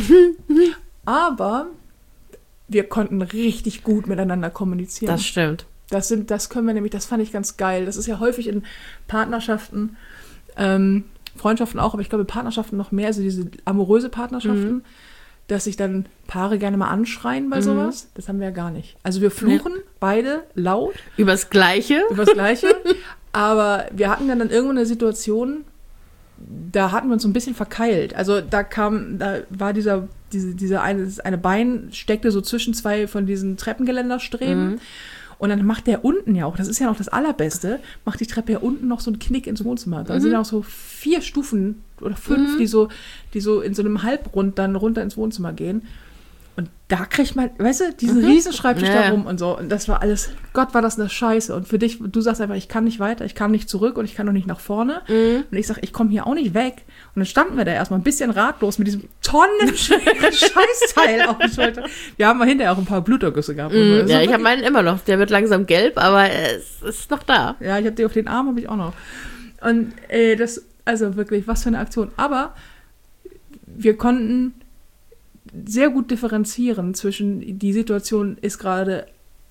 Aber wir konnten richtig gut miteinander kommunizieren. Das stimmt. Das sind, das können wir nämlich, das fand ich ganz geil. Das ist ja häufig in Partnerschaften, ähm, Freundschaften auch, aber ich glaube in Partnerschaften noch mehr, also diese amoröse Partnerschaften, dass sich dann Paare gerne mal anschreien bei sowas. Das haben wir ja gar nicht. Also wir fluchen beide laut Übers Gleiche. über das Gleiche, aber wir hatten dann, dann irgendwann eine Situation, da hatten wir uns so ein bisschen verkeilt. Also da kam, da war dieser, diese, dieser eine, das eine Bein steckte so zwischen zwei von diesen Treppengeländerstreben. Mhm. Und dann macht der unten ja auch, das ist ja noch das Allerbeste, macht die Treppe ja unten noch so einen Knick ins Wohnzimmer. Da sind ja auch so vier Stufen oder fünf, die so, die so in so einem Halbrund dann runter ins Wohnzimmer gehen. Und da kriegt man, weißt du, diesen riesen Schreibtisch Ja, da ja. rum und so. Und das war alles, Gott, war das eine Scheiße. Und für dich, du sagst einfach, ich kann nicht weiter, ich kann nicht zurück und ich kann noch nicht nach vorne. Und ich sag, ich komme hier auch nicht weg. Und dann standen wir da erstmal ein bisschen ratlos mit diesem tonnenschweren Scheißteil auf der Schulter. Wir haben mal hinterher auch ein paar Blutergüsse gehabt. und so. Mhm. Das Ja, war ich habe wirklich- meinen immer noch. Der wird langsam gelb, aber es ist noch da. Ja, ich habe die auf den Arm, habe ich auch noch. Und äh, das, also wirklich, was für eine Aktion. Aber wir konnten sehr gut differenzieren zwischen, die Situation ist gerade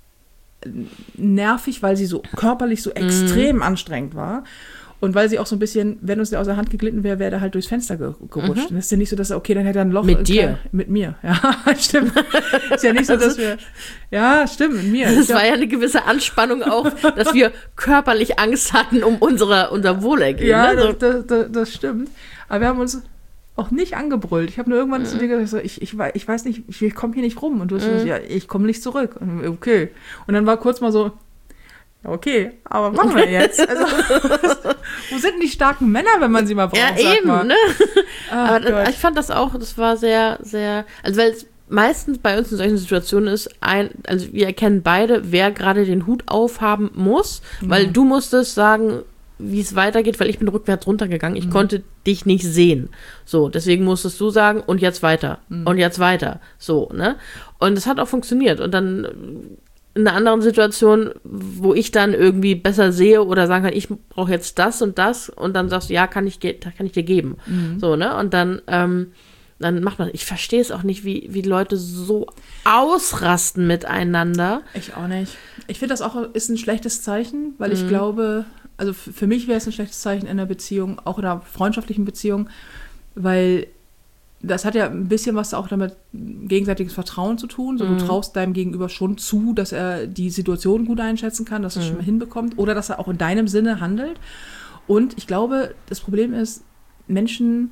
nervig, weil sie so körperlich so extrem anstrengend war. Und weil sie auch so ein bisschen, wenn uns der aus der Hand geglitten wäre, wäre der halt durchs Fenster ge gerutscht. Und das ist ja nicht so, dass er, okay, dann hätte er ein Loch. Mit äh, dir? klar, Mit mir, ja, stimmt. Ist ja nicht so, dass wir, ja, stimmt, mit mir. Es Ja. war ja eine gewisse Anspannung auch, dass wir körperlich Angst hatten um unsere, unser Wohlergehen. Ja, ne? so. das, das, das, das stimmt. Aber wir haben uns auch nicht angebrüllt. Ich habe nur irgendwann mhm. zu dir gesagt, so, ich, ich, ich weiß nicht, ich, ich komme hier nicht rum. Und du hast mhm. gesagt, ja, ich komme nicht zurück. Und, okay. Und dann war kurz mal so, okay, aber was machen wir jetzt? Also, wo sind denn die starken Männer, wenn man sie mal braucht? Ja, sag eben, mal. ne? Ach, aber Gott. ich fand das auch, das war sehr, sehr, also weil es meistens bei uns in solchen Situationen ist, ein, also wir erkennen beide, wer gerade den Hut aufhaben muss, mhm. weil du musstest sagen, wie es weitergeht, weil ich bin rückwärts runtergegangen. Ich mhm. konnte dich nicht sehen. So, deswegen musstest du sagen, und jetzt weiter. Mhm. Und jetzt weiter. So, ne? Und es hat auch funktioniert. Und dann in einer anderen Situation, wo ich dann irgendwie besser sehe oder sagen kann, ich brauche jetzt das und das, und dann sagst du, ja, kann ich, ge- kann ich dir geben. Mhm. So, ne? Und dann, ähm, dann macht man, ich verstehe es auch nicht, wie, wie Leute so ausrasten miteinander. Ich auch nicht. Ich finde, das auch ist ein schlechtes Zeichen, weil ich Mhm. glaube, also f- für mich wäre es ein schlechtes Zeichen in einer Beziehung, auch in einer freundschaftlichen Beziehung, weil das hat ja ein bisschen was auch damit gegenseitiges Vertrauen zu tun. So, Mhm. du traust deinem Gegenüber schon zu, dass er die Situation gut einschätzen kann, dass er es Mhm. schon mal hinbekommt oder dass er auch in deinem Sinne handelt. Und ich glaube, das Problem ist, Menschen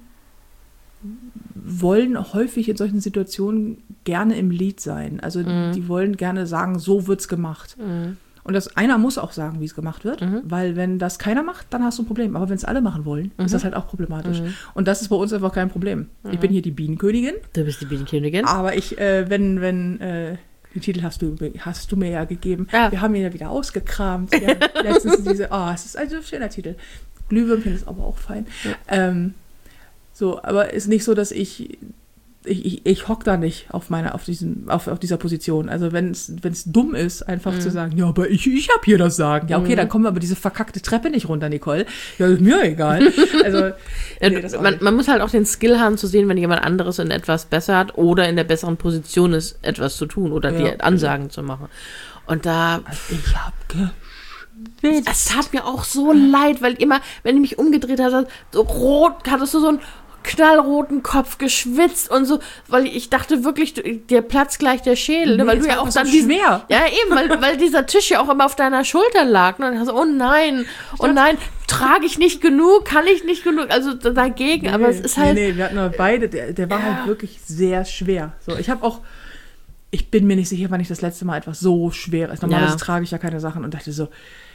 wollen häufig in solchen Situationen gerne im Lied sein. Also Mhm. die wollen gerne sagen, so wird's gemacht. Mhm. Und das, einer muss auch sagen, wie es gemacht wird, Mhm. weil wenn das keiner macht, dann hast du ein Problem. Aber wenn es alle machen wollen, Mhm. ist das halt auch problematisch. Mhm. Und das ist bei uns einfach kein Problem. Ich bin hier die Bienenkönigin, Du bist die Bienenkönigin. aber ich, äh, wenn, wenn, äh, den Titel hast du, hast du mir ja gegeben. Ja. Wir haben ihn ja wieder ausgekramt. Wir haben letztens diese, oh, es ist ein so schöner Titel. Glühwürmchen ist aber auch fein. Ja. Ähm, so, aber ist nicht so, dass ich Ich, ich, ich hock da nicht auf meiner, auf diesem, auf, auf dieser Position. Also wenn es dumm ist, einfach Mhm. zu sagen, ja, aber ich, ich habe hier das Sagen. Ja, okay, Mhm. dann kommen wir aber diese verkackte Treppe nicht runter, Nicole. Ja, ist mir egal. Also, Ja, nee, das auch man, nicht. man muss halt auch den Skill haben zu sehen, wenn jemand anderes in etwas besser hat oder in der besseren Position ist, etwas zu tun oder Ja. dir Ansagen zu machen. Und da, Ich hab geschwitzt. es tat mir auch so leid, weil immer, wenn ich mich umgedreht hatte, so rot, hattest du so einen knallroten Kopf geschwitzt und so, weil ich dachte wirklich, du, dir platzt gleich der Schädel, ne, Nee, weil es du ja war auch so dann diesen, schwer. ja eben, weil, weil dieser Tisch ja auch immer auf deiner Schulter lag, ne, und ich dachte, oh nein, oh nein, trage ich nicht genug, kann ich nicht genug, also d- dagegen, aber es ist halt, Nee, nee, wir hatten aber beide, der, der war Ja. halt wirklich sehr schwer. So, ich habe auch, ich bin mir nicht sicher, wann ich das letzte Mal etwas so schwer ist. Normalerweise Ja. trage ich ja keine Sachen und dachte so,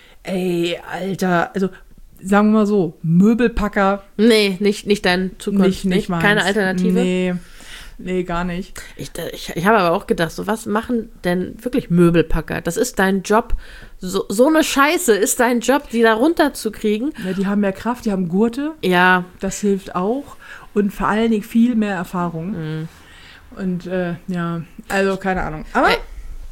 ey, Alter, also sagen wir mal so, Möbelpacker, nee, nicht, nicht dein Zukunft, nicht, nicht meins. keine Alternative. Nee, nee, gar nicht. Ich, ich, ich habe aber auch gedacht, so was machen denn wirklich Möbelpacker? Das ist dein Job. So, so eine Scheiße ist dein Job, die da runterzukriegen. Ja, die haben mehr Kraft, die haben Gurte, Ja, das hilft auch und vor allen Dingen viel mehr Erfahrung. Mhm. Und äh, ja, also keine Ahnung. Aber Ey.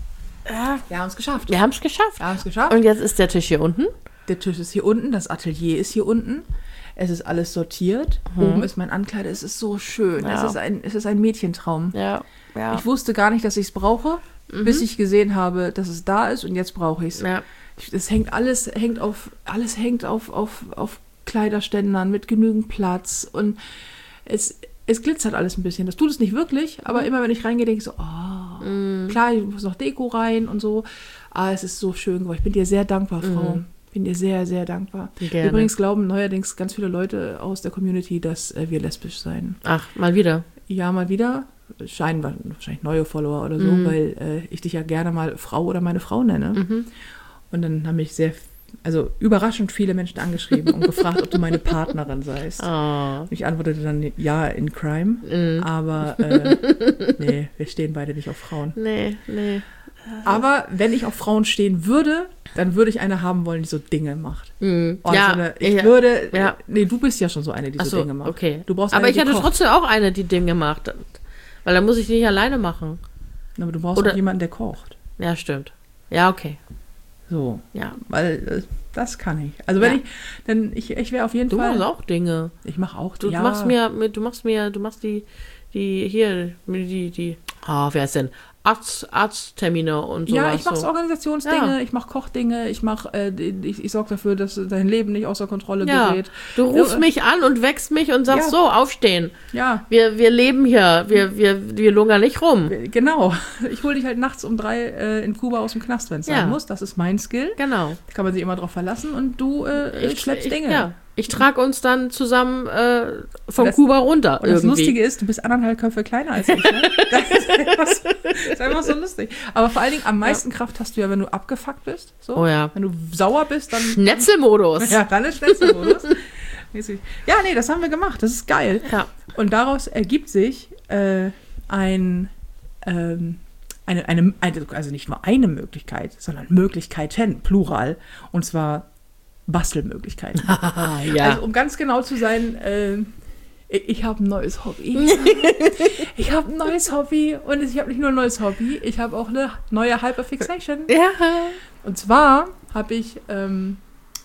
wir haben es geschafft. wir haben es geschafft. Wir haben es geschafft. Und jetzt ist der Tisch hier unten. Der Tisch ist hier unten, das Atelier ist hier unten. Es ist alles sortiert. Mhm. Oben ist mein Ankleider. Es ist so schön. Ja. Es ist ein, es ist ein Mädchentraum. Ja, ja. Ich wusste gar nicht, dass ich es brauche, Mhm. bis ich gesehen habe, dass es da ist und jetzt brauche ich es. ja. Es hängt alles hängt auf alles hängt auf, auf, auf Kleiderständern mit genügend Platz und es, es glitzert alles ein bisschen. Das tut es nicht wirklich, aber immer wenn ich reingehe, denke ich so, oh, Mhm. klar, ich muss noch Deko rein und so. Aber es ist so schön geworden. Ich bin dir sehr dankbar, Frau. Mhm. Bin dir sehr, sehr dankbar. Gerne. Übrigens glauben neuerdings ganz viele Leute aus der Community, dass äh, wir lesbisch seien. Ach, mal wieder. Ja, mal wieder. Scheinen wahrscheinlich neue Follower oder so, Mhm. weil äh, ich dich ja gerne mal Frau oder meine Frau nenne. Mhm. Und dann haben mich sehr, also überraschend viele Menschen angeschrieben und gefragt, ob du meine Partnerin seist. Oh. Und ich antwortete dann, ja, in Crime. Mhm. Aber äh, nee, wir stehen beide nicht auf Frauen. Nee, nee. Aber wenn ich auf Frauen stehen würde, dann würde ich eine haben wollen, die so Dinge macht. Mhm. Oh, ja, so eine, ich ja. würde, ja. nee, du bist ja schon so eine, die Ach so so, Dinge macht. okay. Du brauchst Aber eine, ich die hatte kocht. trotzdem auch eine, die Dinge macht. Weil dann muss ich die nicht alleine machen. Aber du brauchst Oder- auch jemanden, der kocht. Ja, stimmt. Ja, okay. So, Ja. weil äh, das kann ich. Also wenn Ja. ich, dann ich, ich wäre auf jeden Du Fall. machst auch Dinge. Ich mache auch. Du ja, machst mir, du machst mir, du machst die, die, hier, die, die, ah, wer ist denn? Arzt, Arzttermine und sowas. Ja, ich mache so. Organisationsdinge, Ja. ich mache Kochdinge, ich mache, äh, ich, ich sorge dafür, dass dein Leben nicht außer Kontrolle Ja, gerät. du rufst Ja, mich an und wächst mich und sagst Ja. so, aufstehen. Ja, Wir, wir leben hier, wir, wir, wir lungern nicht rum. genau. Ich hole dich halt nachts um drei äh, in Kuba aus dem Knast, wenn es Ja. sein muss. Das ist mein Skill. Genau. Da kann man sich immer drauf verlassen und du äh, Ich- schleppst ich- Dinge. Ja, Ich trage uns dann zusammen äh, vom das, Kuba runter. Und irgendwie. Das Lustige ist, du bist anderthalb Köpfe kleiner als ich. Ne? Das ist, einfach so, das ist einfach so lustig. Aber vor allen Dingen am meisten ja. Kraft hast du ja, wenn du abgefuckt bist. So. Oh ja. Wenn du sauer bist, dann... Schnetzelmodus. Ja, dann ist Schnetzelmodus. Ja, nee, das haben wir gemacht. Das ist geil. Ja. Und daraus ergibt sich äh, ein... Ähm, Eine, eine, also nicht nur eine Möglichkeit, sondern Möglichkeiten, Plural. Und zwar Bastelmöglichkeiten. ja. Also um ganz genau zu sein, äh, ich habe ein neues Hobby. ich habe ein neues Hobby und ich habe nicht nur ein neues Hobby, ich habe auch eine neue Hyperfixation. Ja. Und zwar habe ich ähm,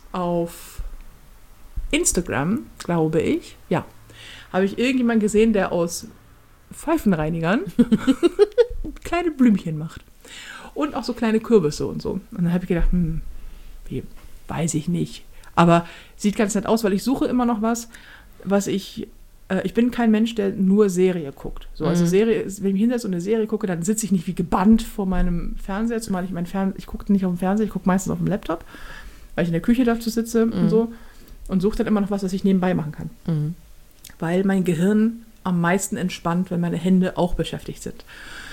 auf Instagram, glaube ich, ja, habe ich irgendjemanden gesehen, der aus Pfeifenreinigern kleine Blümchen macht. Und auch so kleine Kürbisse und so. Und dann habe ich gedacht, hm, wie, weiß ich nicht. Aber sieht ganz nett aus, weil ich suche immer noch was, was ich, äh, ich bin kein Mensch, der nur Serie guckt. So, also Mhm. Serie, wenn ich mich hinsetze und eine Serie gucke, dann sitze ich nicht wie gebannt vor meinem Fernseher, zumal ich mein Fern- ich gucke nicht auf dem Fernseher, ich gucke meistens auf dem Laptop, weil ich in der Küche dazu sitze Mhm. und so und suche dann immer noch was, was ich nebenbei machen kann. Mhm. Weil mein Gehirn am meisten entspannt, wenn meine Hände auch beschäftigt sind.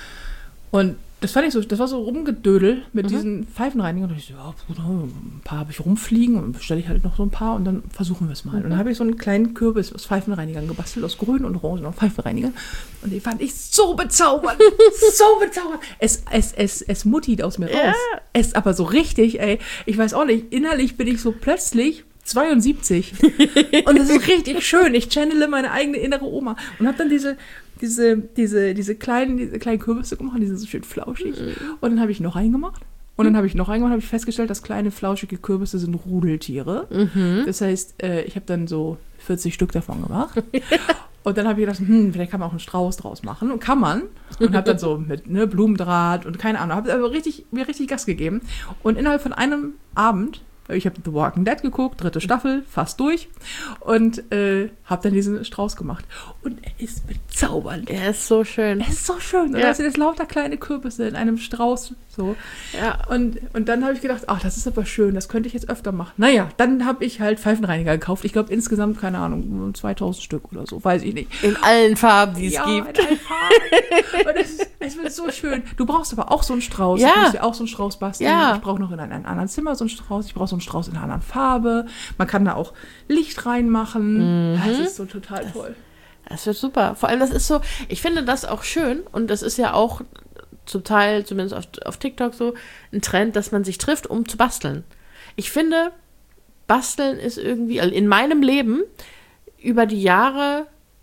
Und das fand ich so, das war so Rumgedödel mit mhm. diesen Pfeifenreinigern. Und ich so, ja, ein paar habe ich rumfliegen und bestelle ich halt noch so ein paar und dann versuchen wir es mal. Mhm. Und dann habe ich so einen kleinen Kürbis aus Pfeifenreinigern gebastelt, aus Grün und Orangen und Pfeifenreinigern. Und die fand ich so bezaubernd, so bezaubernd. Es, es, es, es muttiert aus mir raus. Ja. Es aber so richtig, ey. Ich weiß auch nicht, innerlich bin ich so plötzlich zweiundsiebzig. Und das ist richtig schön. Ich channele meine eigene innere Oma und habe dann diese, diese, diese, diese kleinen, diese kleinen Kürbisse gemacht, die sind so schön flauschig. Mhm. Und dann habe ich noch einen gemacht. Und dann habe ich noch einen gemacht, habe ich festgestellt, dass kleine flauschige Kürbisse sind Rudeltiere. Mhm. Das heißt, äh, ich habe dann so vierzig Stück davon gemacht. Und dann habe ich gedacht, hm, vielleicht kann man auch einen Strauß draus machen. Und kann man. Und habe dann so mit ne, Blumendraht und keine Ahnung, habe aber richtig, mir richtig Gas gegeben. Und innerhalb von einem Abend, ich habe The Walking Dead geguckt, dritte Staffel, fast durch. Und äh, habe dann diesen Strauß gemacht. Und er ist bezaubernd. Er ist so schön. Er ist so schön. Und Ja. da sind jetzt lauter kleine Kürbisse in einem Strauß. So. Ja. Und, und dann habe ich gedacht, ach, das ist aber schön, das könnte ich jetzt öfter machen. Naja, dann habe ich halt Pfeifenreiniger gekauft. Ich glaube insgesamt, keine Ahnung, zweitausend Stück oder so, weiß ich nicht. In allen Farben, die es ja, gibt. in allen Farben. Und es, ist- es wird so schön. Du brauchst aber auch so einen Strauß. Ja. Du musst ja auch so einen Strauß basteln. Ja. Ich brauche noch in einem, einem anderen Zimmer so einen Strauß. Ich brauche so einen Strauß in einer anderen Farbe. Man kann da auch Licht reinmachen. Mhm. Das ist so total toll. Das wird super. Vor allem, das ist so, ich finde das auch schön und das ist ja auch zum Teil, zumindest auf, auf TikTok so, ein Trend, dass man sich trifft, um zu basteln. Ich finde, Basteln ist irgendwie, also in meinem Leben über die Jahre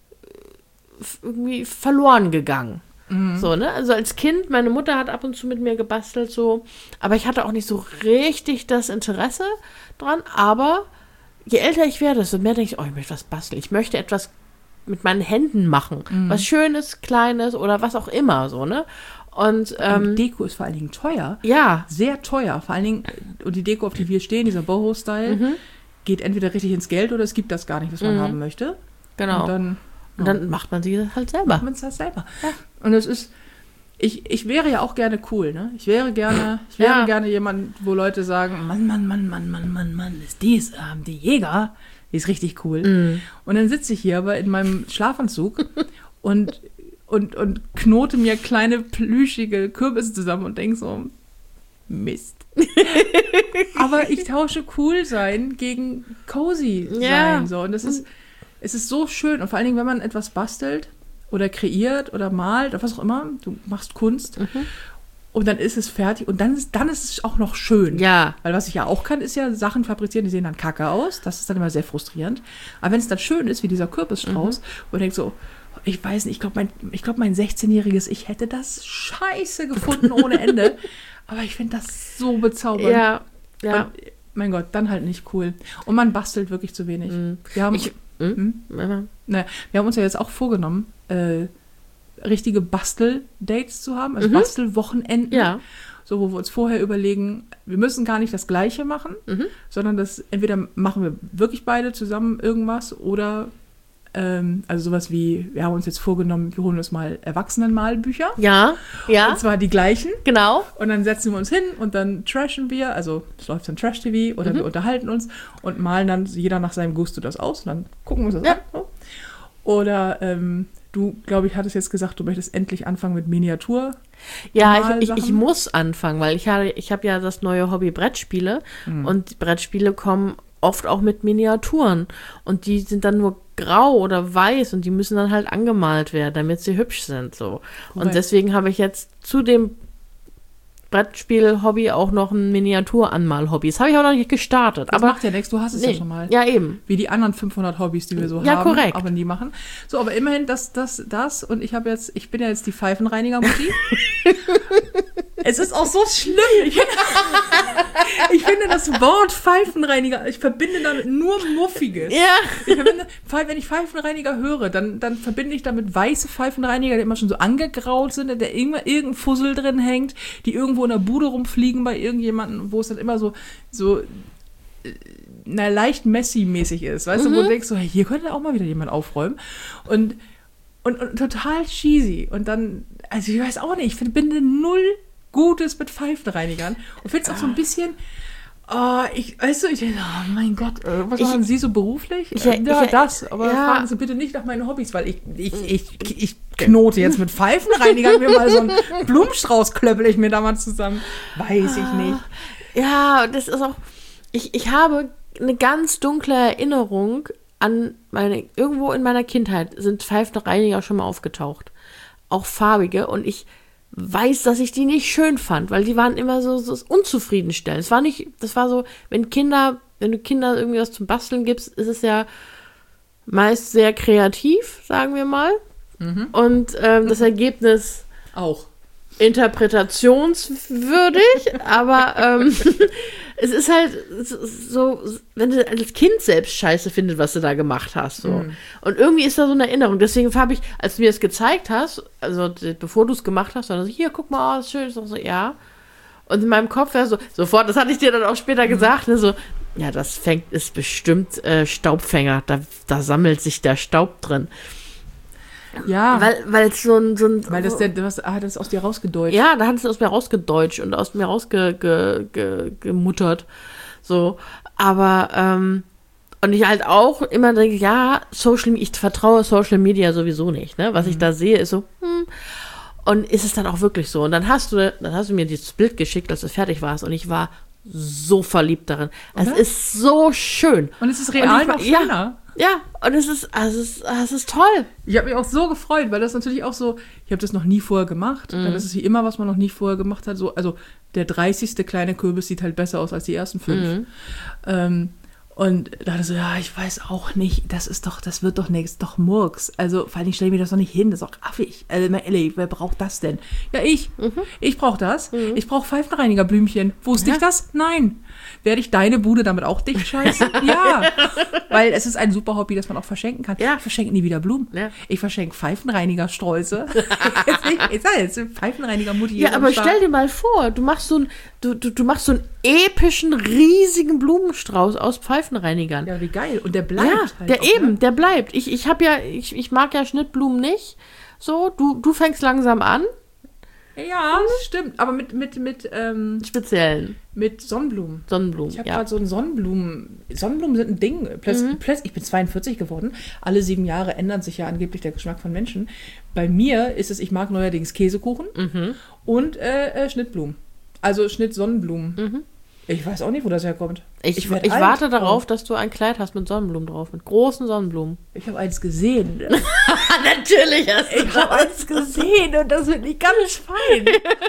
f- irgendwie verloren gegangen. Mhm. So, ne? Also als Kind, meine Mutter hat ab und zu mit mir gebastelt, so, aber ich hatte auch nicht so richtig das Interesse dran, aber je älter ich werde, desto mehr denke ich, oh, ich möchte was basteln. Ich möchte etwas mit meinen Händen machen. Mhm. Was Schönes, Kleines oder was auch immer, so, ne? Und, Und ähm, Deko ist vor allen Dingen teuer. ja, Sehr teuer. Vor allen Dingen, und die Deko, auf die wir stehen, dieser Boho-Style, mhm, geht entweder richtig ins Geld oder es gibt das gar nicht, was man Mhm. haben möchte. genau. Und dann, Und dann macht man sie halt selber. macht man es halt selber. Ja. Und es ist, ich, ich wäre ja auch gerne cool, ne? Ich wäre gerne, ich wäre Ja. gerne jemand, wo Leute sagen, Mann, Mann, Mann, Mann, Mann, Mann, Mann, ist dies, ähm, die Jäger, die ist richtig cool. Mhm. Und dann sitze ich hier aber in meinem Schlafanzug und, und, und knote mir kleine plüschige Kürbisse zusammen und denke so, Mist. Aber ich tausche cool sein gegen cozy Ja. sein. So. Und das ist, es ist so schön. Und vor allen Dingen, wenn man etwas bastelt oder kreiert oder malt oder was auch immer, du machst Kunst Mhm. und dann ist es fertig und dann ist, dann ist es auch noch schön. Ja. Weil was ich ja auch kann, ist ja Sachen fabrizieren, die sehen dann kacke aus. Das ist dann immer sehr frustrierend. Aber wenn es dann schön ist, wie dieser Kürbisstrauß, wo ich denke so, ich weiß nicht, ich glaube, mein, ich glaub, mein sechzehnjähriges Ich hätte das scheiße gefunden ohne Ende. Aber ich finde das so bezaubernd. Ja, ja. Und, mein Gott, dann halt nicht cool. Und man bastelt wirklich zu wenig. Mhm. Wir haben, Ich, mhm. hm? Ne, wir haben uns ja jetzt auch vorgenommen, äh, richtige Bastel-Dates zu haben, also Mhm. Bastelwochenenden. Ja. So, wo wir uns vorher überlegen, wir müssen gar nicht das Gleiche machen, Mhm. sondern das entweder machen wir wirklich beide zusammen irgendwas oder Ähm, also sowas wie, wir haben uns jetzt vorgenommen, wir holen uns mal Erwachsenenmalbücher. Ja, ja. Und zwar die gleichen. Genau. Und dann setzen wir uns hin und dann trashen wir, also es läuft dann Trash-T V oder mhm. wir unterhalten uns und malen dann jeder nach seinem Gusto das aus und dann gucken wir uns das ja. an. So. Oder ähm, du, glaube ich, hattest jetzt gesagt, du möchtest endlich anfangen mit Miniatur. Ja, ich, ich, ich muss anfangen, weil ich habe ich hab ja das neue Hobby Brettspiele mhm. und Brettspiele kommen oft auch mit Miniaturen und die sind dann nur grau oder weiß und die müssen dann halt angemalt werden, damit sie hübsch sind. So. Und okay. deswegen habe ich jetzt zu dem Brettspiel-Hobby auch noch ein Miniaturanmal-Hobby. Das habe ich auch noch nicht gestartet. Das aber macht ja nichts, du hast es nee. ja schon mal. Ja, eben. Wie die anderen fünfhundert Hobbys, die wir so ja, haben, korrekt. aber nie machen. So, aber immerhin das, das, das und ich habe jetzt, ich bin ja jetzt die Pfeifenreiniger-Mutti. Es ist auch so schlimm. Ich, ich finde das Wort Pfeifenreiniger, ich verbinde damit nur Muffiges. Ja. Ich verbinde, wenn ich Pfeifenreiniger höre, dann, dann verbinde ich damit weiße Pfeifenreiniger, die immer schon so angegraut sind, in der irgendwann irgendein Fussel drin hängt, die irgendwo in der Bude rumfliegen bei irgendjemandem, wo es dann immer so, so na, leicht Messi-mäßig ist. Weißt mhm. du, wo du denkst, so, hey, hier könnte auch mal wieder jemand aufräumen. Und, und, und total cheesy. Und dann, also ich weiß auch nicht, ich verbinde null Gutes mit Pfeifenreinigern und finde es auch so ein bisschen, oh, ich, weißt du, ich denke, oh mein Gott, äh, was ich, machen Sie so beruflich? Ich, äh, ja, ich, das, aber ja. fragen Sie bitte nicht nach meinen Hobbys, weil ich, ich, ich, ich knote jetzt mit Pfeifenreinigern mir mal so einen Blumenstrauß klöppel ich mir da mal zusammen. Weiß ich nicht. Ja, das ist auch, ich, ich habe eine ganz dunkle Erinnerung an meine, irgendwo in meiner Kindheit sind Pfeifenreiniger schon mal aufgetaucht. Auch farbige und ich weiß, dass ich die nicht schön fand, weil die waren immer so, so unzufriedenstellend. Es war nicht, das war so, wenn Kinder, wenn du Kindern irgendwie was zum Basteln gibst, ist es ja meist sehr kreativ, sagen wir mal. Mhm. Und ähm, das Ergebnis auch interpretationswürdig, aber ähm, es ist halt so, wenn du als Kind selbst scheiße findest, was du da gemacht hast. So. Mhm. Und irgendwie ist da so eine Erinnerung. Deswegen habe ich, als du mir das gezeigt hast, also bevor du es gemacht hast, dann so, hier, guck mal, oh, das ist schön. Ich so, ja. Und in meinem Kopf wäre so, sofort, das hatte ich dir dann auch später mhm. gesagt, ne, so, ja, das fängt, ist bestimmt äh, Staubfänger. Da, da sammelt sich der Staub drin. Ja. Weil, weil es so ein, so ein. Weil das der, du hast, hat es aus dir rausgedeutscht. Ja, da hat es aus mir rausgedeutscht und aus mir rausgemuttert. Ge, ge, so. Aber, ähm, und ich halt auch immer denke, ja, Social, ich vertraue Social Media sowieso nicht, ne? Was mhm. ich da sehe, ist so, hm. Und ist es dann auch wirklich so? Und dann hast du, dann hast du mir dieses Bild geschickt, als du fertig warst, und ich war so verliebt darin. Oder? Es ist so schön. Und es ist real ich, noch schöner. Ja, ja, und es ist, also es ist, es ist toll. Ich habe mich auch so gefreut, weil das natürlich auch so, ich habe das noch nie vorher gemacht. Mhm. Das ist wie immer, was man noch nie vorher gemacht hat. So, also der dreißigste kleine Kürbis sieht halt besser aus als die ersten fünf. Mhm. Ähm, und da dachte ich so, ja, ich weiß auch nicht, das ist doch, das wird doch nichts, doch Murks. Also vor allem stelle ich mir das doch nicht hin, das ist doch affig. Also mal ehrlich, wer braucht das denn? Ja, ich. Mhm. Ich brauche das. Mhm. Ich brauche Pfeifenreinigerblümchen. Wusste ja. ich das? Nein. Werde ich deine Bude damit auch dicht scheißen? Ja. Weil es ist ein super Hobby, das man auch verschenken kann. Ja. Ich verschenke nie wieder Blumen. Ja. Ich verschenke Pfeifenreinigersträuße. Ich sage jetzt, Pfeifenreiniger-Mutti. Ja, aber stell dir mal vor, du machst so, ein, du, du, du machst so einen epischen, riesigen Blumenstrauß aus Pfeifenreinigern. Ja, wie geil. Und der bleibt ja, halt der auch, eben, ne? der bleibt. Ich, ich habe ja, ich, ich mag ja Schnittblumen nicht. So, du, du fängst langsam an. Ja, das stimmt. Aber mit, mit, mit, ähm, speziellen. Mit Sonnenblumen. Sonnenblumen, Ich habe ja. gerade so einen Sonnenblumen. Sonnenblumen sind ein Ding. Plötz, Mhm. plötzlich, ich bin zweiundvierzig geworden. Alle sieben Jahre ändert sich ja angeblich der Geschmack von Menschen. Bei mir ist es, ich mag neuerdings Käsekuchen Mhm. und äh, äh, Schnittblumen. Also Schnitt-Sonnenblumen. Mhm. Ich weiß auch nicht, wo das herkommt. Ich, Ich ich, werd alt. warte darauf, dass du ein Kleid hast mit Sonnenblumen drauf. Mit großen Sonnenblumen. Ich habe eins gesehen. Natürlich hast du Ich habe eins gesehen und das wird nicht ganz fein.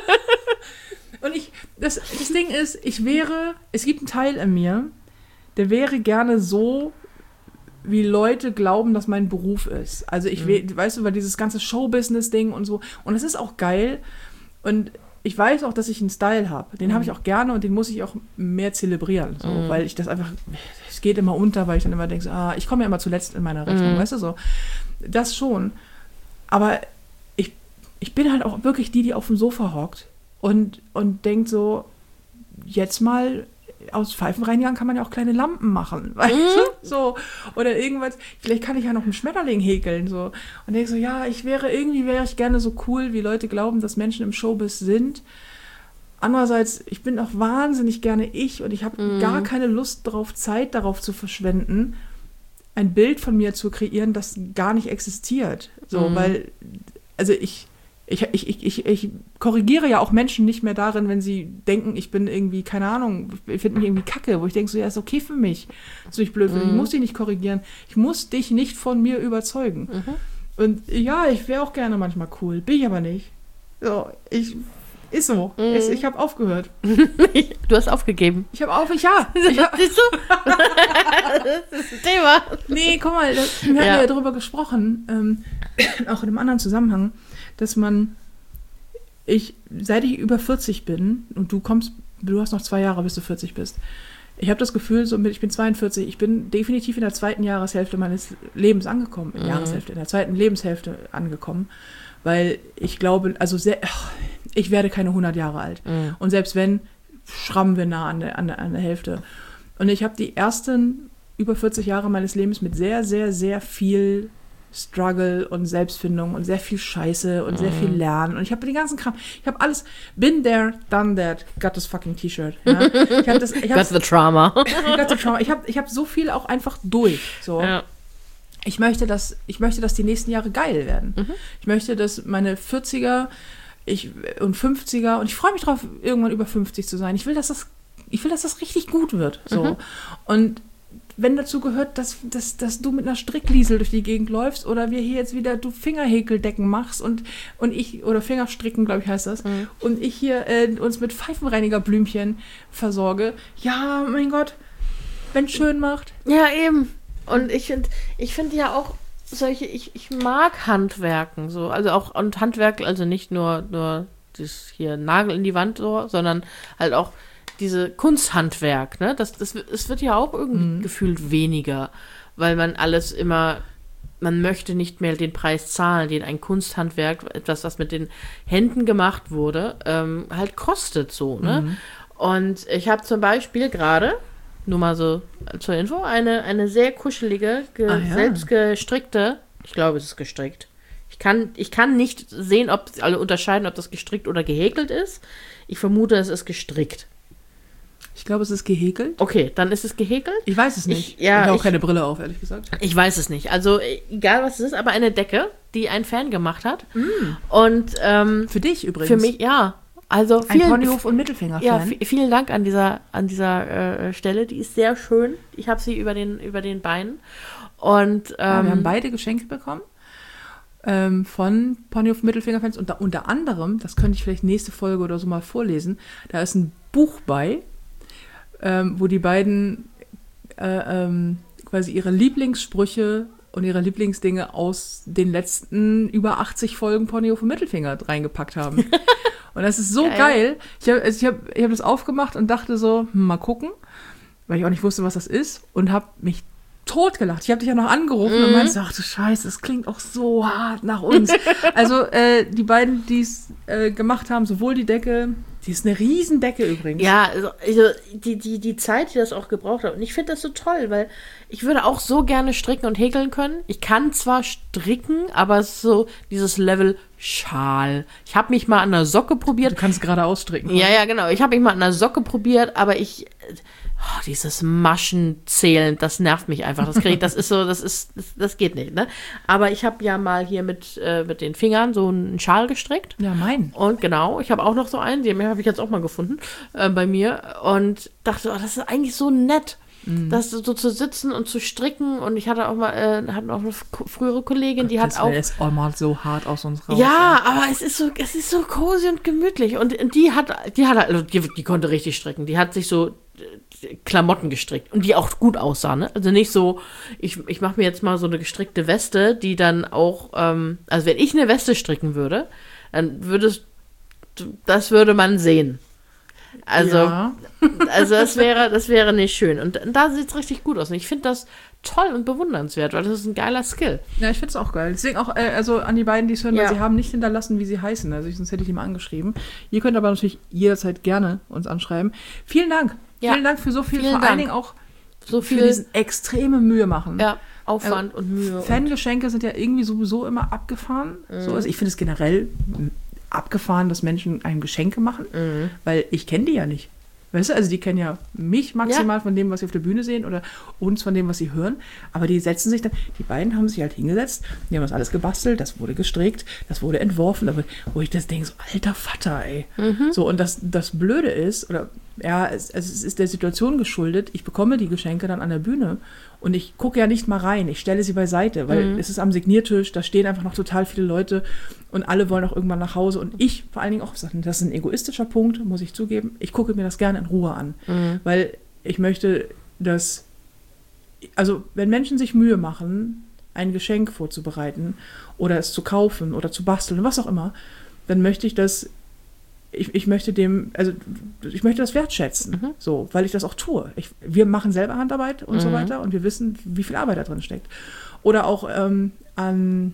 Und ich, das, das Ding ist, ich wäre, es gibt einen Teil in mir, der wäre gerne so, wie Leute glauben, dass mein Beruf ist. Also ich, mhm. weißt du, weil dieses ganze Showbusiness-Ding und so. Und es ist auch geil. Und ich weiß auch, dass ich einen Style habe. Den mhm. habe ich auch gerne und den muss ich auch mehr zelebrieren. So, mhm. Weil ich das einfach, es geht immer unter, weil ich dann immer denke, so, ah, ich komme ja immer zuletzt in meiner Rechnung, mhm. weißt du so. Das schon. Aber ich, ich bin halt auch wirklich die, die auf dem Sofa hockt und, und denkt so, jetzt mal aus Pfeifenreinigern kann man ja auch kleine Lampen machen, weißt Mhm. du? So. Oder irgendwas, vielleicht kann ich ja noch einen Schmetterling häkeln, so. Und denke so, ja, ich wäre, irgendwie wäre ich gerne so cool, wie Leute glauben, dass Menschen im Showbiz sind. Andererseits, ich bin auch wahnsinnig gerne ich und ich habe Mhm. gar keine Lust darauf, Zeit darauf zu verschwenden, ein Bild von mir zu kreieren, das gar nicht existiert. So, Mhm. weil, also ich, ich, ich, ich, ich, ich korrigiere ja auch Menschen nicht mehr darin, wenn sie denken, ich bin irgendwie, keine Ahnung, ich finde mich irgendwie kacke, wo ich denke, so, ja, ist okay für mich. So, ich blöd finde, Mhm. ich muss dich nicht korrigieren. Ich muss dich nicht von mir überzeugen. Mhm. Und ja, ich wäre auch gerne manchmal cool, bin ich aber nicht. So, ich, ist so. Mhm. Es, ich habe aufgehört. Du hast aufgegeben. Ich habe auf, ich ja. Ich hab, Siehst du? Das ist ein Thema. nee, guck mal, das, wir haben Ja. ja darüber gesprochen, ähm, auch in einem anderen Zusammenhang, dass man, ich, seit ich über vierzig bin, und du kommst, du hast noch zwei Jahre, bis du vierzig bist, ich habe das Gefühl, so mit, ich bin zweiundvierzig, ich bin definitiv in der zweiten Jahreshälfte meines Lebens angekommen, in Mhm. Jahreshälfte, in der zweiten Lebenshälfte angekommen, weil ich glaube, also sehr, ach, ich werde keine hundert Jahre alt. Mhm. Und selbst wenn, schrammen wir nah an der, an der, an der Hälfte. Und ich habe die ersten über vierzig Jahre meines Lebens mit sehr, sehr, sehr viel Struggle und Selbstfindung und sehr viel Scheiße und sehr viel Lernen. Und ich habe den ganzen Kram, ich habe alles, been there, done that, got this fucking T-Shirt. Ja? Ich habe das, ich Got habe the trauma. got the trauma. Ich habe ich hab so viel auch einfach durch. So. Ja. Ich möchte, dass, ich möchte, dass die nächsten Jahre geil werden. Mhm. Ich möchte, dass meine vierziger ich, und fünfziger, und ich freue mich drauf, irgendwann über fünfzig zu sein. Ich will, dass das, ich will, dass das richtig gut wird. So. Mhm. Und wenn dazu gehört, dass, dass, dass du mit einer Strickliesel durch die Gegend läufst oder wir hier jetzt wieder du Fingerhäkeldecken machst und, und ich, oder Fingerstricken, glaube ich, heißt das, Mhm. und ich hier äh, uns mit Pfeifenreinigerblümchen versorge. Ja, mein Gott, wenn es schön macht. Ja, eben. Und ich finde ich find ja auch solche, ich, ich mag Handwerken so, also auch, und Handwerk, also nicht nur, nur das hier Nagel in die Wand so, sondern halt auch diese Kunsthandwerk, ne, das, das, es wird ja auch irgendwie Mhm. gefühlt weniger, weil man alles immer, man möchte nicht mehr den Preis zahlen, den ein Kunsthandwerk, etwas, was mit den Händen gemacht wurde, ähm, halt kostet so, ne. Mhm. Und ich habe zum Beispiel gerade, nur mal so zur Info, eine, eine sehr kuschelige, ge Ah, ja. selbst gestrickte, ich glaube, es ist gestrickt. Ich kann, ich kann nicht sehen, ob alle unterscheiden, ob das gestrickt oder gehäkelt ist. Ich vermute, es ist gestrickt. Ich glaube, es ist gehäkelt. Okay, dann ist es gehäkelt. Ich weiß es nicht. Ich- ja, ich habe auch ich- keine Brille auf, ehrlich gesagt. Ich weiß es nicht. Also, egal was es ist, aber eine Decke, die ein Fan gemacht hat. Und ähm, Für dich übrigens. für mich, ja. Also, Ein vielen, Ponyhof- und Mittelfinger-Fan. ja, v- vielen Dank an dieser, an dieser äh, Stelle. Die ist sehr schön. Ich habe sie über den, über den Beinen. Und ähm, Ja, wir haben beide Geschenke bekommen ähm, von Ponyhof Mittelfinger-Fans. Und da, unter anderem, das könnte ich vielleicht nächste Folge oder so mal vorlesen, da ist ein Buch bei, ähm, wo die beiden äh, ähm, quasi ihre Lieblingssprüche und ihre Lieblingsdinge aus den letzten über achtzig Folgen Ponyhof und Mittelfinger reingepackt haben. Und das ist so geil. Geil. Ich habe also ich hab, ich hab das aufgemacht und dachte so, hm, mal gucken, weil ich auch nicht wusste, was das ist, und habe mich totgelacht. Ich habe dich ja noch angerufen und meinst, ach du Scheiße, das klingt auch so hart nach uns. Also äh, die beiden, die es äh, gemacht haben, sowohl die Decke, die ist eine Riesendecke übrigens. ja, also, also die, die, die Zeit, die das auch gebraucht hat. Und ich finde das so toll, weil ich würde auch so gerne stricken und häkeln können. Ich kann zwar stricken, aber es ist so dieses Level Schal. Ich habe mich mal an einer Socke probiert. Du kannst gerade ausstricken. Ja, ja, genau. Ich habe mich mal an einer Socke probiert, aber ich, oh, dieses Maschenzählen, das nervt mich einfach. Das krieg, das ist so, das ist, das, das geht nicht, ne? Aber ich habe ja mal hier mit, äh, mit den Fingern so einen Schal gestrickt. Ja, mein. Und genau, ich habe auch noch so einen, den habe ich jetzt auch mal gefunden äh, bei mir und dachte, oh, das ist eigentlich so nett, das so zu sitzen und zu stricken. Und ich hatte auch mal, äh, hatten auch eine f- frühere Kollegin, die hat das auch. lässt auch mal so hart aus uns raus. Ja, aber es ist so, es ist so cozy und gemütlich. Und die hat, die hat, also die, die konnte richtig stricken. Die hat sich so äh, Klamotten gestrickt und die auch gut aussahen. Ne? Also nicht so, ich, ich mache mir jetzt mal so eine gestrickte Weste, die dann auch, ähm, also wenn ich eine Weste stricken würde, dann würdest das würde man sehen. Also, Ja. also das wäre, das wäre nicht schön. Und da sieht es richtig gut aus. Und ich finde das toll und bewundernswert, weil das ist ein geiler Skill. Ja, ich finde es auch geil. Deswegen auch, äh, also an die beiden, die es hören, Ja. weil sie haben nicht hinterlassen, wie sie heißen. Also ich, sonst hätte ich die mal angeschrieben. Ihr könnt aber natürlich jederzeit gerne uns anschreiben. Vielen Dank Ja. Vielen Dank für so viel, Vielen vor Dank. allen Dingen auch So für viel diesen extreme Mühe machen. ja, Aufwand und Mühe. Fangeschenke sind ja irgendwie sowieso immer abgefahren. Mhm. So, also ich finde es generell abgefahren, dass Menschen einem Geschenke machen, Mhm. weil ich kenne die ja nicht. Weißt du, also die kennen ja mich maximal Ja. von dem, was sie auf der Bühne sehen oder uns von dem, was sie hören. Aber die setzen sich dann, die beiden haben sich halt hingesetzt, die haben das alles gebastelt, das wurde gestrickt, das wurde entworfen, aber wo ich das denke, so alter Vater, ey. Mhm. So, und das, das Blöde ist, oder ja, es, also es ist der Situation geschuldet, ich bekomme die Geschenke dann an der Bühne und ich gucke ja nicht mal rein, ich stelle sie beiseite, weil Mhm. es ist am Signiertisch, da stehen einfach noch total viele Leute und alle wollen auch irgendwann nach Hause und ich vor allen Dingen auch, das ist ein egoistischer Punkt, muss ich zugeben, ich gucke mir das gerne in Ruhe an, Mhm. weil ich möchte, dass, also wenn Menschen sich Mühe machen, ein Geschenk vorzubereiten oder es zu kaufen oder zu basteln, was auch immer, dann möchte ich das Ich, ich möchte dem, also ich möchte das wertschätzen, Mhm. so, weil ich das auch tue. Ich, wir machen selber Handarbeit und so Mhm. weiter und wir wissen, wie viel Arbeit da drin steckt. Oder auch ähm, an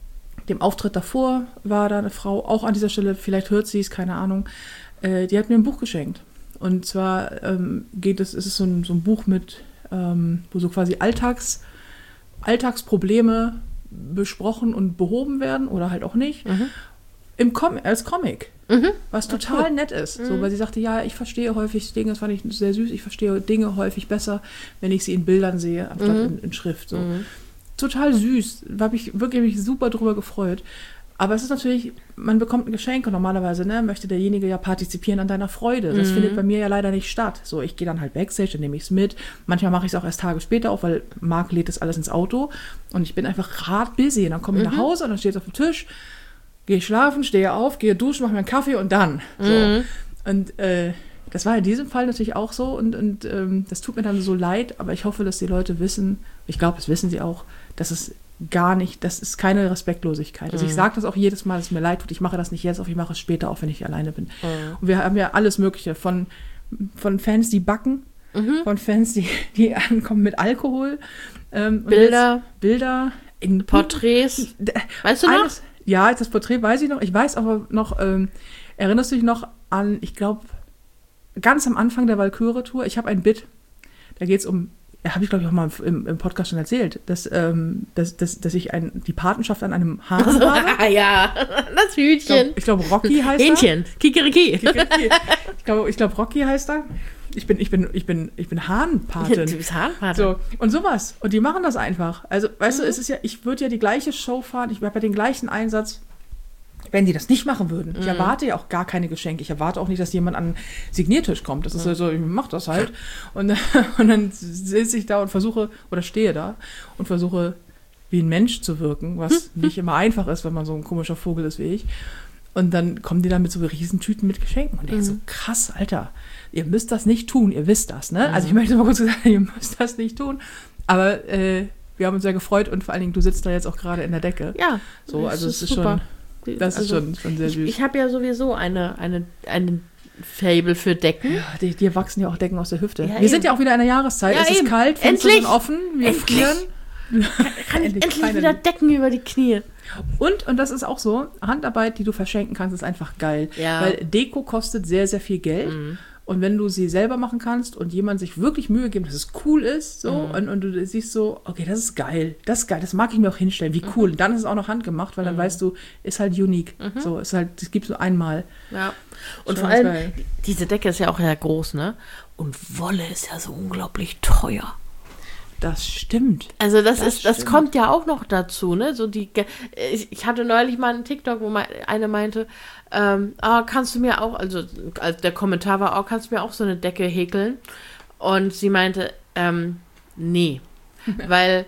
dem Auftritt davor war da eine Frau, auch an dieser Stelle, vielleicht hört sie es, keine Ahnung, äh, die hat mir ein Buch geschenkt. Und zwar ähm, geht es, es ist so ein, so ein Buch mit, ähm, wo so quasi Alltags, Alltagsprobleme besprochen und behoben werden oder halt auch nicht. Mhm. Im Com als Comic. Mhm. Was total cool. nett ist. So, Mhm. weil sie sagte, ja, ich verstehe häufig Dinge, das fand ich sehr süß, ich verstehe Dinge häufig besser, wenn ich sie in Bildern sehe, anstatt Mhm. in, in Schrift. So. Mhm. Total süß. Da habe ich wirklich mich super drüber gefreut. Aber es ist natürlich, man bekommt ein Geschenk und normalerweise ne, möchte derjenige ja partizipieren an deiner Freude. Das Mhm. findet bei mir ja leider nicht statt. So, ich gehe dann halt Backstage, dann nehme ich es mit. Manchmal mache ich es auch erst Tage später auf, weil Marc lädt das alles ins Auto und ich bin einfach grad busy. Und dann komme ich Mhm. nach Hause und dann steht es auf dem Tisch, gehe schlafen, stehe auf, gehe duschen, mache mir einen Kaffee und dann. So. Mhm. Und äh, das war in diesem Fall natürlich auch so und, und ähm, das tut mir dann so leid, aber ich hoffe, dass die Leute wissen, ich glaube, das wissen sie auch, dass es gar nicht, das ist keine Respektlosigkeit. Also ich Mhm. sage das auch jedes Mal, dass es mir leid tut, ich mache das nicht jetzt auf, ich mache es später auf, wenn ich alleine bin. Mhm. Und wir haben ja alles Mögliche, von, von Fans, die backen, Mhm. von Fans, die, die ankommen mit Alkohol. Ähm, und Bilder. jetzt Bilder. In Porträts. D- Weißt du noch? eines, ja, das Porträt weiß ich noch. Ich weiß aber noch, ähm, erinnerst du dich noch an, ich glaube, ganz am Anfang der Walküre-Tour, ich habe ein Bit, da geht es um, habe ich glaube ich auch mal im, im Podcast schon erzählt, dass, ähm, dass, dass, dass ich ein, die Patenschaft an einem Hahn habe. Ah ja, das Hühnchen. Ich glaube, glaub, Rocky heißt er. Hähnchen. Kikeriki. Ich glaube, ich glaub, Rocky heißt er. Ich bin, ich bin, ich bin, ich bin Hahnpatin. Du bist Hahnpatin. So, und sowas. Und die machen das einfach. Also, weißt Mhm. du, es ist ja, ich würde ja die gleiche Show fahren, ich habe ja den gleichen Einsatz, wenn die das nicht machen würden. Ich Mhm. erwarte ja auch gar keine Geschenke. Ich erwarte auch nicht, dass jemand an den Signiertisch kommt. Das ist Mhm. ja so, ich mach das halt. Und, und dann sitze ich da und versuche, oder stehe da und versuche, wie ein Mensch zu wirken, was nicht immer einfach ist, wenn man so ein komischer Vogel ist wie ich. Und dann kommen die da mit so riesen Tüten mit Geschenken. Und ich denke so, Mhm. krass, Alter, ihr müsst das nicht tun, ihr wisst das, ne? Mhm. Also ich möchte mal kurz sagen, ihr müsst das nicht tun. Aber äh, wir haben uns sehr gefreut und vor allen Dingen, du sitzt da jetzt auch gerade in der Decke. Ja. So, das also es ist super. schon, das ist Also, schon, schon sehr Ich, süß. ich habe ja sowieso eine, eine, eine Fable für Decken. Ja, die, dir wachsen ja auch Decken aus der Hüfte. Ja, wir eben. sind ja auch wieder in der Jahreszeit. Ja, es ist eben. kalt, Fenster Endlich. sind offen, wir Endlich. frieren. Kann ich Endlich endlich keine- wieder Decken über die Knie. Und, und das ist auch so, Handarbeit, die du verschenken kannst, ist einfach geil. Ja. Weil Deko kostet sehr, sehr viel Geld. Mhm. Und wenn du sie selber machen kannst und jemand sich wirklich Mühe gibt, dass es cool ist, so, Mhm. und, und du siehst so, okay, das ist geil, das ist geil, das mag ich mir auch hinstellen, wie cool. Und dann ist es auch noch handgemacht, weil dann Mhm. weißt du, ist halt unique. Mhm. So, ist halt, das gibt es nur einmal. Ja. Und Schon vor allem, geil. diese Decke ist ja auch sehr groß, ne? Und Wolle ist ja so unglaublich teuer. Das stimmt. Also das, Das ist, das stimmt. kommt ja auch noch dazu, ne? So die, Ge- ich ich hatte neulich mal einen TikTok, wo mal eine meinte, ähm, ah, kannst du mir auch, also als der Kommentar war, oh, kannst du mir auch so eine Decke häkeln? Und sie meinte, ähm, nee, weil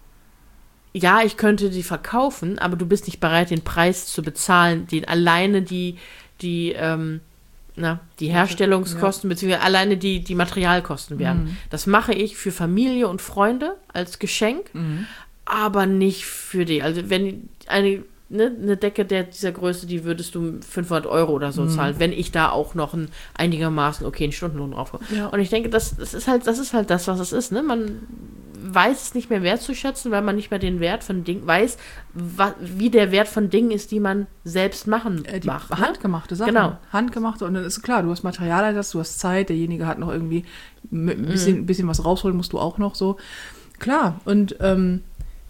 ja, ich könnte die verkaufen, aber du bist nicht bereit, den Preis zu bezahlen, den alleine die, die, ähm, na, die Herstellungskosten, beziehungsweise alleine die, die Materialkosten wären. Mhm. Das mache ich für Familie und Freunde als Geschenk, Mhm. aber nicht für die. Also wenn eine, ne, eine Decke der, dieser Größe, die würdest du fünfhundert Euro oder so Mhm. zahlen, wenn ich da auch noch einen einigermaßen okayen Stundenlohn drauf habe. Ja. Und ich denke, das, das ist halt, das ist halt das, was es ist, ne? Man weiß es nicht mehr wertzuschätzen, weil man nicht mehr den Wert von Dingen weiß, wa, wie der Wert von Dingen ist, die man selbst machen Äh, die macht. Ne? handgemachte Sachen. Genau. Handgemachte. Und dann ist klar, du hast Materialeinsatz, du hast Zeit, derjenige hat noch irgendwie ein bisschen, Mhm. bisschen was rausholen, musst du auch noch so. Klar. Und ähm,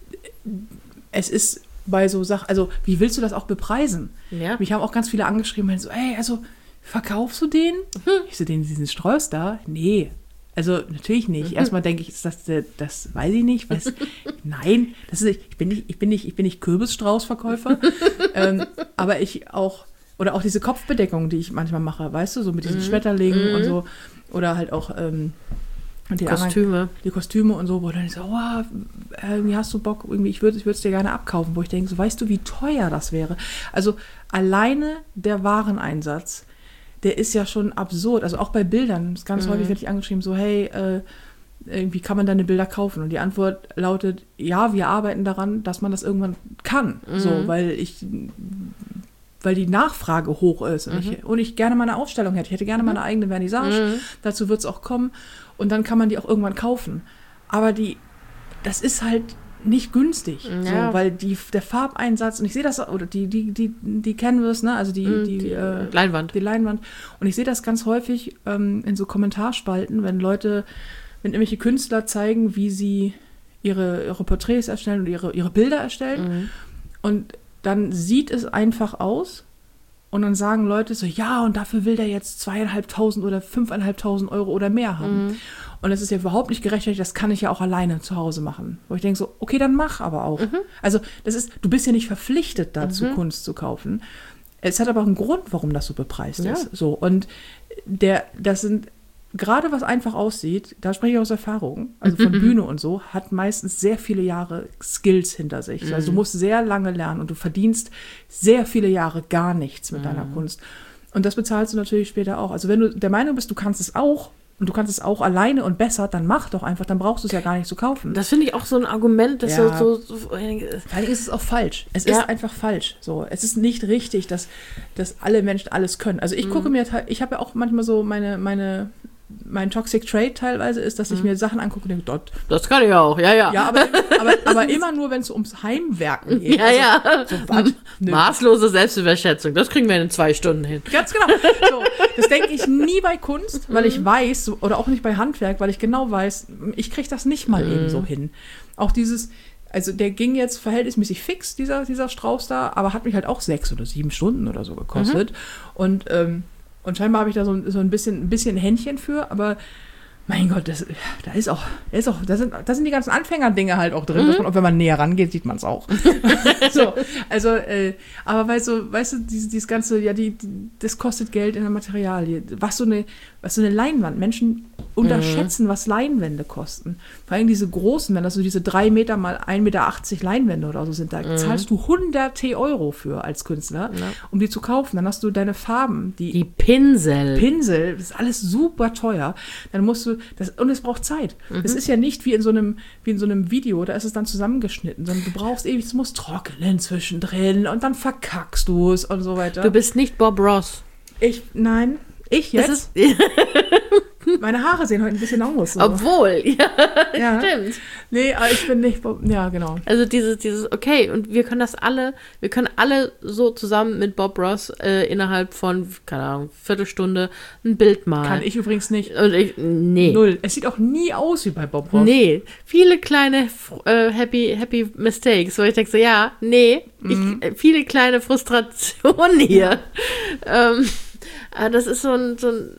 es ist bei so Sachen, also wie willst du das auch bepreisen? Ja. Mich haben auch ganz viele angeschrieben, meinen so, ey, also verkaufst du den? Mhm. Ich so, den, diesen Strauß da? Nee. Also natürlich nicht. Mhm. Erstmal denke ich, ist das, der- das weiß ich nicht. Weiß, nein, das ist, ich bin nicht, ich bin nicht, ich bin nicht Kürbisstraußverkäufer. ähm, aber ich auch, oder auch diese Kopfbedeckung, die ich manchmal mache, weißt du, so mit diesen Mhm. Schmetterlingen Mhm. und so. Oder halt auch ähm, die Kostüme. anderen- die Kostüme und so, wo dann so, oh, irgendwie hast du Bock, irgendwie, ich würde ich es dir gerne abkaufen, wo ich denke, so, weißt du, wie teuer das wäre? Also alleine der Wareneinsatz, der ist ja schon absurd. Also auch bei Bildern, ist ganz Mhm. häufig werde ich angeschrieben, so, hey, äh, irgendwie kann man deine Bilder kaufen? Und die Antwort lautet, ja, wir arbeiten daran, dass man das irgendwann kann. Mhm. So, weil ich, weil die Nachfrage hoch ist und, Mhm. ich, und ich gerne mal eine Ausstellung hätte. Ich hätte gerne Mhm. meine eigene Vernissage. Mhm. Dazu wird es auch kommen. Und dann kann man die auch irgendwann kaufen. Aber die, das ist halt nicht günstig. Ja. So, weil die, der Farbeinsatz, und ich sehe das, oder die, die, die, die Canvas, ne, also die, Mhm, die, die äh, Leinwand. die Leinwand. Und ich sehe das ganz häufig ähm, in so Kommentarspalten, wenn Leute, wenn irgendwelche Künstler zeigen, wie sie ihre, ihre Porträts erstellen und ihre, ihre Bilder erstellen. Mhm. Und dann sieht es einfach aus. Und dann sagen Leute so, ja, und dafür will der jetzt zweieinhalbtausend oder fünfeinhalbtausend Euro oder mehr haben. Mhm. Und das ist ja überhaupt nicht gerechtfertigt, das kann ich ja auch alleine zu Hause machen. Wo ich denke so, okay, dann mach aber auch. Mhm. Also das ist, du bist ja nicht verpflichtet dazu, Mhm. Kunst zu kaufen. Es hat aber auch einen Grund, warum das so bepreist Ja. ist. So, und der, das sind, gerade was einfach aussieht, da spreche ich aus Erfahrung, also von Bühne und so, hat meistens sehr viele Jahre Skills hinter sich. Also du musst sehr lange lernen und du verdienst sehr viele Jahre gar nichts mit deiner Kunst. Und das bezahlst du natürlich später auch. Also wenn du der Meinung bist, du kannst es auch und du kannst es auch alleine und besser, dann mach doch einfach, dann brauchst du es ja gar nicht zu kaufen. Das finde ich auch so ein Argument, das Ja. so, so, so Vor allem ist es auch falsch. Es Ja. ist einfach falsch. So, es ist nicht richtig, dass, dass alle Menschen alles können. Also ich gucke mir, te- ich habe ja auch manchmal so meine, meine, mein Toxic Trait teilweise ist, dass ich mir Sachen angucke und denke, dort. das kann ich auch, ja, ja. Ja, aber, aber, aber immer nur, wenn es ums Heimwerken geht. Ja, also, ja. So, was? Nö. Maßlose Selbstüberschätzung, das kriegen wir in zwei Stunden hin. Ganz genau. So, das denke ich nie bei Kunst, weil ich weiß, so- oder auch nicht bei Handwerk, weil ich genau weiß, ich kriege das nicht mal eben so hin. Auch dieses, also der ging jetzt verhältnismäßig fix, dieser, dieser Strauß da, aber hat mich halt auch sechs oder sieben Stunden oder so gekostet. Und, ähm, und scheinbar habe ich da so, ein- so ein bisschen, ein bisschen Händchen für, aber mein Gott, das, da ist auch, da ist auch, da sind, da sind die ganzen Anfängerdinge halt auch drin, dass man, auch wenn man näher rangeht, sieht man es auch. So, also, äh, aber weißt du, weißt du, dieses, dieses ganze, ja, die, die, das kostet Geld in der Materialie. Was so eine, was so eine Leinwand, Menschen unterschätzen, was Leinwände kosten. Vor allem diese großen, wenn das so diese drei Meter mal ein Meter achtzig Leinwände oder so sind, da zahlst du hunderte Euro für als Künstler, Ja. um die zu kaufen. Dann hast du deine Farben, die, Die Pinsel. Pinsel, das ist alles super teuer. Dann musst du, das, und es braucht Zeit. Es ist ja nicht wie in so einem, wie in so einem Video, da ist es dann zusammengeschnitten, sondern du brauchst ewig, es muss trocknen zwischendrin und dann verkackst du es und so weiter. Du bist nicht Bob Ross. Ich, nein, ich Das jetzt, ist, meine Haare sehen heute ein bisschen aus. So. obwohl, ja, Ja. stimmt. Nee, aber ich bin nicht, ja, genau. Also dieses, dieses, okay, und wir können das alle, wir können alle so zusammen mit Bob Ross äh, innerhalb von, keine Ahnung, Viertelstunde ein Bild malen. Kann ich übrigens nicht. Und ich, nee. Null. Es sieht auch nie aus wie bei Bob Ross. Nee, viele kleine äh, happy, happy Mistakes, wo ich denke so, ja, nee, Mhm. ich, äh, viele kleine Frustrationen hier. Ähm, äh, das ist so ein, so ein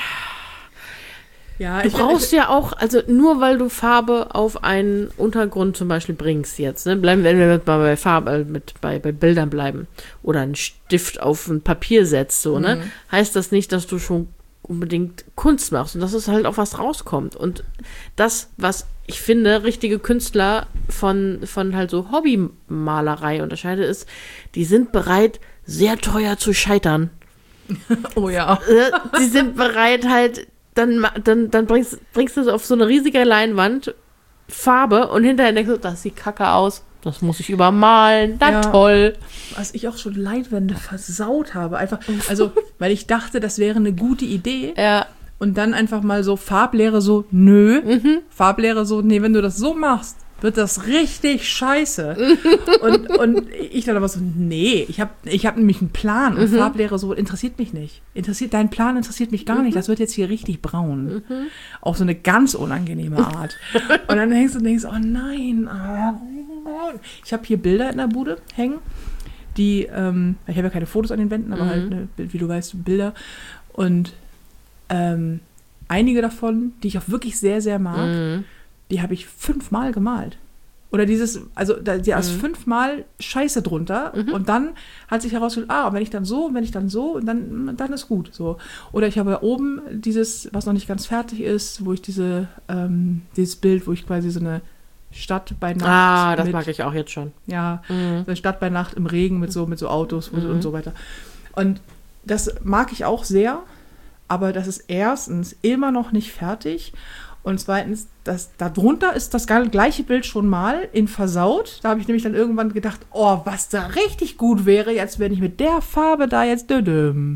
Ja, Du ich, brauchst ja auch, also nur weil du Farbe auf einen Untergrund zum Beispiel bringst jetzt, ne? Bleiben, wenn wir mit, mal bei Farbe, äh, mit, bei, bei Bildern bleiben oder einen Stift auf ein Papier setzt, so, ne? Heißt das nicht, dass du schon unbedingt Kunst machst und dass es halt auch was rauskommt. Und das, was ich finde, richtige Künstler von, von halt so Hobbymalerei unterscheidet, ist, die sind bereit, sehr teuer zu scheitern. oh ja. Äh, Die sind bereit halt, dann, ma- dann, dann bringst, bringst du so auf so eine riesige Leinwand Farbe und hinterher denkst du, das sieht kacke aus. Das muss ich übermalen. Na Ja. toll. Was ich auch schon Leinwände versaut habe. Einfach, also, weil ich dachte, das wäre eine gute Idee. Ja. Und dann einfach mal so Farblehre so, nö. Mhm. Farblehre so, nee, wenn du das so machst, wird das richtig scheiße. und, und ich dann aber so, nee, ich habe ich hab nämlich einen Plan. Und Mhm. Farblehre so, interessiert mich nicht. Interessiert, dein Plan interessiert mich gar nicht. Das wird jetzt hier richtig braun. Mhm. Auf so eine ganz unangenehme Art. Und dann denkst du und denkst, oh nein. Oh. Ich habe hier Bilder in der Bude hängen, die, ähm, ich habe ja keine Fotos an den Wänden, aber Mhm. halt, ne, wie du weißt, Bilder. Und ähm, einige davon, die ich auch wirklich sehr, sehr mag, Mhm. die habe ich fünfmal gemalt. Oder dieses, also da, da ist Mhm. fünfmal Scheiße drunter Mhm. und dann hat sich herausgestellt, ah, und wenn ich dann so, und wenn ich dann so, und dann, dann ist gut. So. Oder ich habe da oben dieses, was noch nicht ganz fertig ist, wo ich diese, ähm, dieses Bild, wo ich quasi so eine Stadt bei Nacht Ah, das mit, mag ich auch jetzt schon. ja, Mhm. so eine Stadt bei Nacht im Regen mit so, mit so Autos und, Mhm. und so weiter. Und das mag ich auch sehr, aber das ist erstens immer noch nicht fertig und zweitens, das, darunter ist das gleiche Bild schon mal in versaut. Da habe ich nämlich dann irgendwann gedacht, oh, was da richtig gut wäre, jetzt wenn ich mit der Farbe da jetzt dödüm.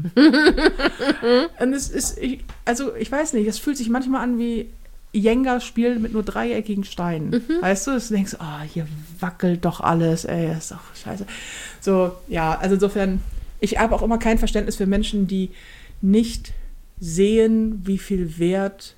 Und es ist, ich, also ich weiß nicht, es fühlt sich manchmal an wie Jenga spielen mit nur dreieckigen Steinen. Mhm. Weißt du, du denkst, oh, hier wackelt doch alles, ey, das ist doch scheiße. So, ja, also insofern, ich habe auch immer kein Verständnis für Menschen, die nicht sehen, wie viel Wert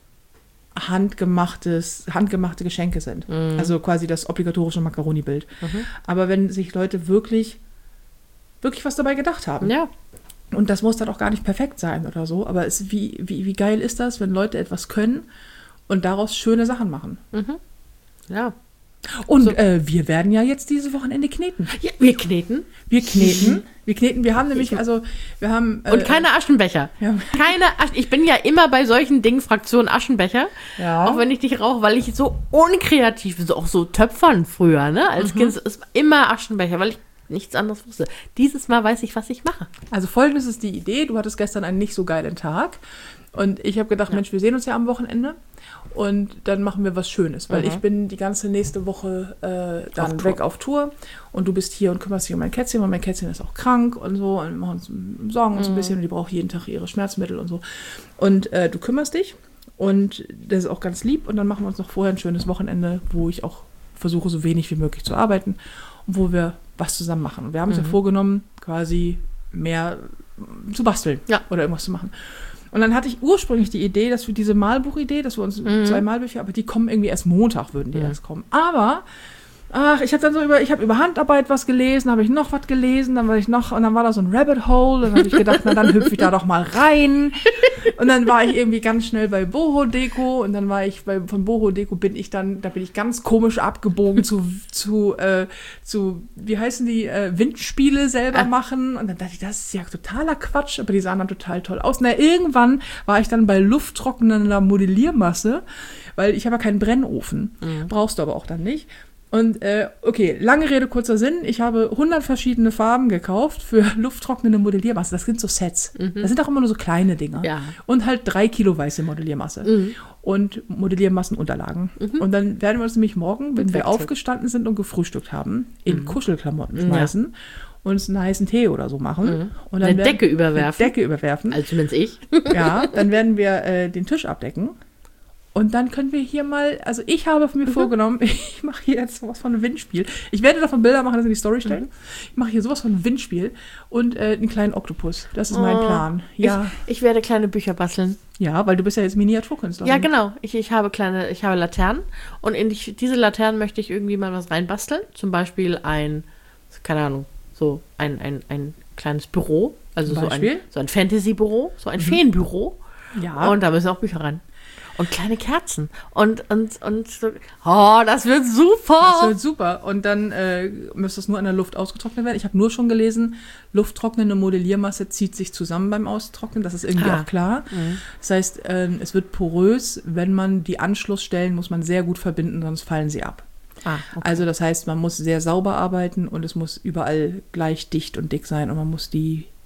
handgemachtes, handgemachte Geschenke sind. Mhm. Also quasi das obligatorische Macaroni-Bild. Mhm. Aber wenn sich Leute wirklich, wirklich was dabei gedacht haben. Ja. Und das muss dann auch gar nicht perfekt sein oder so, aber es, wie, wie, wie geil ist das, wenn Leute etwas können und daraus schöne Sachen machen. Mhm. Ja. Und So. äh, wir werden ja jetzt dieses Wochenende kneten. Ja, wir kneten. Wir kneten. Wir kneten. Wir haben nämlich, also, wir haben... Äh, Und keine Aschenbecher. Ja. Keine Asch Ich bin ja immer bei solchen Dingen Fraktion Aschenbecher. Ja. Auch wenn ich nicht rauche, weil ich so unkreativ bin. So, auch so Töpfern früher, ne? Als Mhm. Kind ist immer Aschenbecher, weil ich nichts anderes wusste. Dieses Mal weiß ich, was ich mache. Also folgendes ist die Idee. Du hattest gestern einen nicht so geilen Tag. Und ich habe gedacht, Ja. Mensch, wir sehen uns ja am Wochenende. Und dann machen wir was Schönes. Weil Mhm. ich bin die ganze nächste Woche äh, dann Auf Tour. weg auf Tour. Und du bist hier und kümmerst dich um mein Kätzchen, weil mein Kätzchen ist auch krank und so. Und wir machen uns, sorgen uns ein Mhm. bisschen. Und die braucht jeden Tag ihre Schmerzmittel und so. Und äh, du kümmerst dich. Und das ist auch ganz lieb. Und dann machen wir uns noch vorher ein schönes Wochenende, wo ich auch versuche, so wenig wie möglich zu arbeiten. Und wo wir was zusammen machen. Und wir haben uns Mhm. ja vorgenommen, quasi mehr zu basteln. Ja. Oder irgendwas zu machen. Und dann hatte ich ursprünglich die Idee, dass wir diese Malbuchidee, dass wir uns Mhm. zwei Malbücher, aber die kommen irgendwie erst Montag, würden die Ja. erst kommen. Aber, ach, ich habe dann so über, ich habe über Handarbeit was gelesen, habe ich noch was gelesen, dann war ich noch, und dann war da so ein Rabbit Hole, dann habe ich gedacht, na dann hüpfe ich da doch mal rein. Und dann war ich irgendwie ganz schnell bei Boho Deko und dann war ich bei, von Boho Deko bin ich dann, da bin ich ganz komisch abgebogen zu, zu, äh, zu, wie heißen die, äh, Windspiele selber Ah. machen. Und dann dachte ich, das ist ja totaler Quatsch, aber die sahen dann total toll aus. Na, irgendwann war ich dann bei lufttrocknender Modelliermasse, weil ich habe ja keinen Brennofen. Mhm. Brauchst du aber auch dann nicht. Und äh, okay, lange Rede, kurzer Sinn. Ich habe hundert verschiedene Farben gekauft für lufttrocknende Modelliermasse. Das sind so Sets. Mhm. Das sind auch immer nur so kleine Dinger. Ja. Und halt drei Kilo weiße Modelliermasse. Mhm. Und Modelliermassenunterlagen. Mhm. Und dann werden wir uns nämlich morgen, wenn wir Wechseln. aufgestanden sind und gefrühstückt haben, in Mhm. Kuschelklamotten Ja. schmeißen, uns einen heißen Tee oder so machen. Mhm. Und Eine werden- Decke überwerfen. Eine Decke überwerfen. Also zumindest ich. Ja, dann werden wir äh, den Tisch abdecken. Und dann können wir hier mal, also ich habe mir Mhm. vorgenommen, ich mache hier jetzt sowas von einem Windspiel. Ich werde davon Bilder machen, das in die Story stellen. Mhm. Ich mache hier sowas von einem Windspiel und äh, einen kleinen Oktopus. Das ist mein Oh, Plan. Ja, Ich, ich werde kleine Bücher basteln. ja, weil du bist ja jetzt Miniaturkünstlerin. Ja, genau. Ich, ich habe kleine, ich habe Laternen und in die, diese Laternen möchte ich irgendwie mal was reinbasteln. Zum Beispiel ein, keine Ahnung, so ein, ein, ein kleines Büro. Also Zum so ein, Beispiel? so ein Fantasy-Büro, so ein Feenbüro. Ja. Und da müssen auch Bücher rein. Und kleine Kerzen. Und, und, und so. Oh, das wird super. Das wird super. Und dann äh, müsste es nur an der Luft ausgetrocknet werden. Ich habe nur schon gelesen, lufttrocknende Modelliermasse zieht sich zusammen beim Austrocknen. Das ist irgendwie Ah. auch klar. Mhm. Das heißt, ähm, es wird porös. Wenn man die Anschlussstellen, muss man sehr gut verbinden, sonst fallen sie ab. Ah, okay. Also das heißt, man muss sehr sauber arbeiten und es muss überall gleich dicht und dick sein und man muss die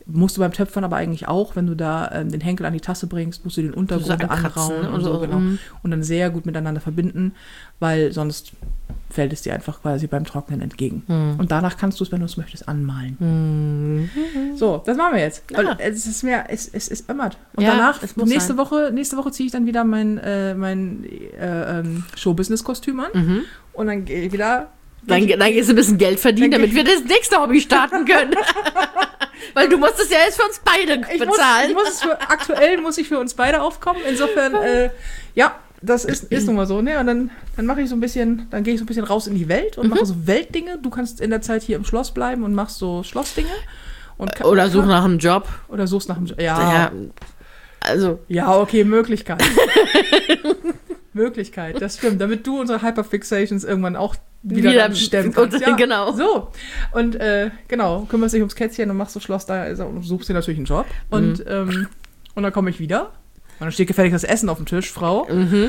Musst du beim Töpfern aber eigentlich auch, wenn du da ähm, den Henkel an die Tasse bringst, musst du den Untergrund So ankratzen, anrauen ne? und so, so, genau. mm. Und dann sehr gut miteinander verbinden, weil sonst fällt es dir einfach quasi beim Trocknen entgegen. Mm. Und danach kannst du es, wenn du es möchtest, anmalen. Mm. So, das machen wir jetzt. Ja. Weil es ist mir, es, es ist ömmert. Und Ja, danach, es muss nächste sein. Woche, nächste Woche ziehe ich dann wieder mein, äh, mein äh, ähm, Show-Business-Kostüm an. Mhm. Und dann gehe ich wieder. Dann, dann gehst du ein bisschen Geld verdienen, Dann damit wir das nächste Hobby starten können. Weil du musst es ja jetzt für uns beide Ich muss, bezahlen. ich muss es für, aktuell muss ich für uns beide aufkommen. Insofern, äh, ja, das ist, ist nun mal so. Ne? Und dann, dann mache ich so ein bisschen, dann gehe ich so ein bisschen raus in die Welt und Mhm. mache so Weltdinge. Du kannst in der Zeit hier im Schloss bleiben und machst so Schlossdinge. Und ka- Oder such nach einem Job. Oder suchst nach einem Job. Ja, Ja, ja, also, okay, Möglichkeit. Möglichkeit, das stimmt. Damit du unsere Hyperfixations irgendwann auch wieder, Wieder- dann stemmen kannst. und- Ja, genau. So. Und äh, genau, kümmerst dich ums Kätzchen und machst so Schloss da und suchst dir natürlich einen Job. Und, Mhm. ähm, und dann komme ich wieder. Und dann steht gefällig das Essen auf dem Tisch, Frau. mhm.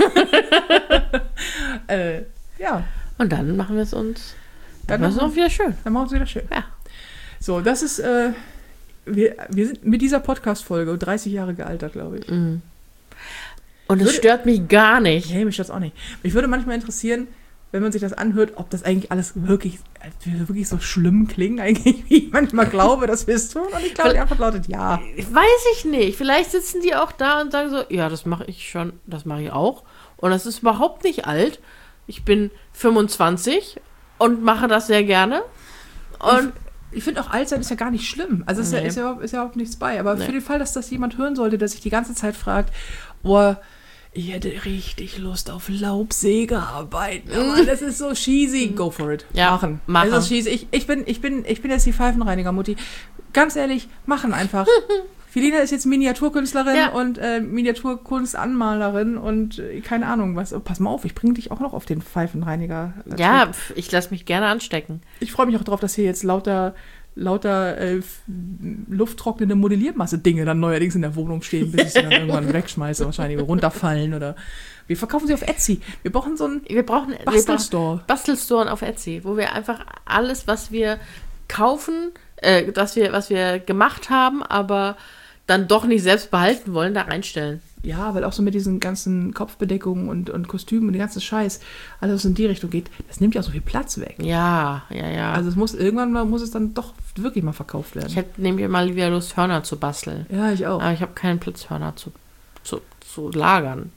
Äh, ja, Und dann machen wir es uns. Dann Dann ist es machen- auch wieder schön. dann machen wir es wieder schön. Ja. So, das ist, äh, wir, wir sind mit dieser Podcast-Folge dreißig Jahre gealtert, glaube ich. Mhm. Und es Würde- stört mich gar nicht. Nee, mich stört's auch nicht. Mich würde manchmal interessieren, wenn man sich das anhört, ob das eigentlich alles wirklich, wirklich so schlimm klingt, eigentlich, wie ich manchmal glaube, das bist du. Und ich glaube, die Antwort lautet ja. Weiß ich nicht. Vielleicht sitzen die auch da und sagen so, ja, das mache ich schon, das mache ich auch. Und das ist überhaupt nicht alt. Ich bin fünfundzwanzig und mache das sehr gerne. Und Ich finde auch, alt sein ist ja gar nicht schlimm. Also es ist, ja, Nee. ist, ja, überhaupt- ist ja überhaupt nichts bei. Aber Nee. für den Fall, dass das jemand hören sollte, der sich die ganze Zeit fragt, oh, ich hätte richtig Lust auf Laubsägearbeit. Aber das ist so cheesy. Go for it. Ja, machen. machen. Das ist cheesy. Ich, ich, bin, ich, bin, ich bin jetzt die Pfeifenreiniger-Mutti. Ganz ehrlich, machen einfach. Filina ist jetzt Miniaturkünstlerin Ja. und äh, Miniaturkunstanmalerin und äh, keine Ahnung was. Oh, pass mal auf, ich bringe dich auch noch auf den Pfeifenreiniger. ja, pf, ich lasse mich gerne anstecken. Ich freue mich auch drauf, dass hier jetzt lauter, lauter äh, f- lufttrocknende Modelliermasse-Dinge dann neuerdings in der Wohnung stehen, bis ich sie dann irgendwann wegschmeiße, wahrscheinlich oder runterfallen oder. Wir verkaufen sie auf Etsy. Wir brauchen so einen Wir brauchen wir brauchen Bastelstore. Bastelstore auf Etsy, wo wir einfach alles, was wir kaufen, äh, das wir, was wir gemacht haben, aber dann doch nicht selbst behalten wollen, da reinstellen. Ja, weil auch so mit diesen ganzen Kopfbedeckungen und, und Kostümen und den ganzen Scheiß, alles was in die Richtung geht, das nimmt ja auch so viel Platz weg. Ja, ja, ja. Also es muss irgendwann mal muss es dann doch wirklich mal verkauft werden. ich hätte nämlich mal wieder Lust, Hörner zu basteln. ja, ich auch. Aber ich habe keinen Platz, Hörner zu, zu, zu lagern.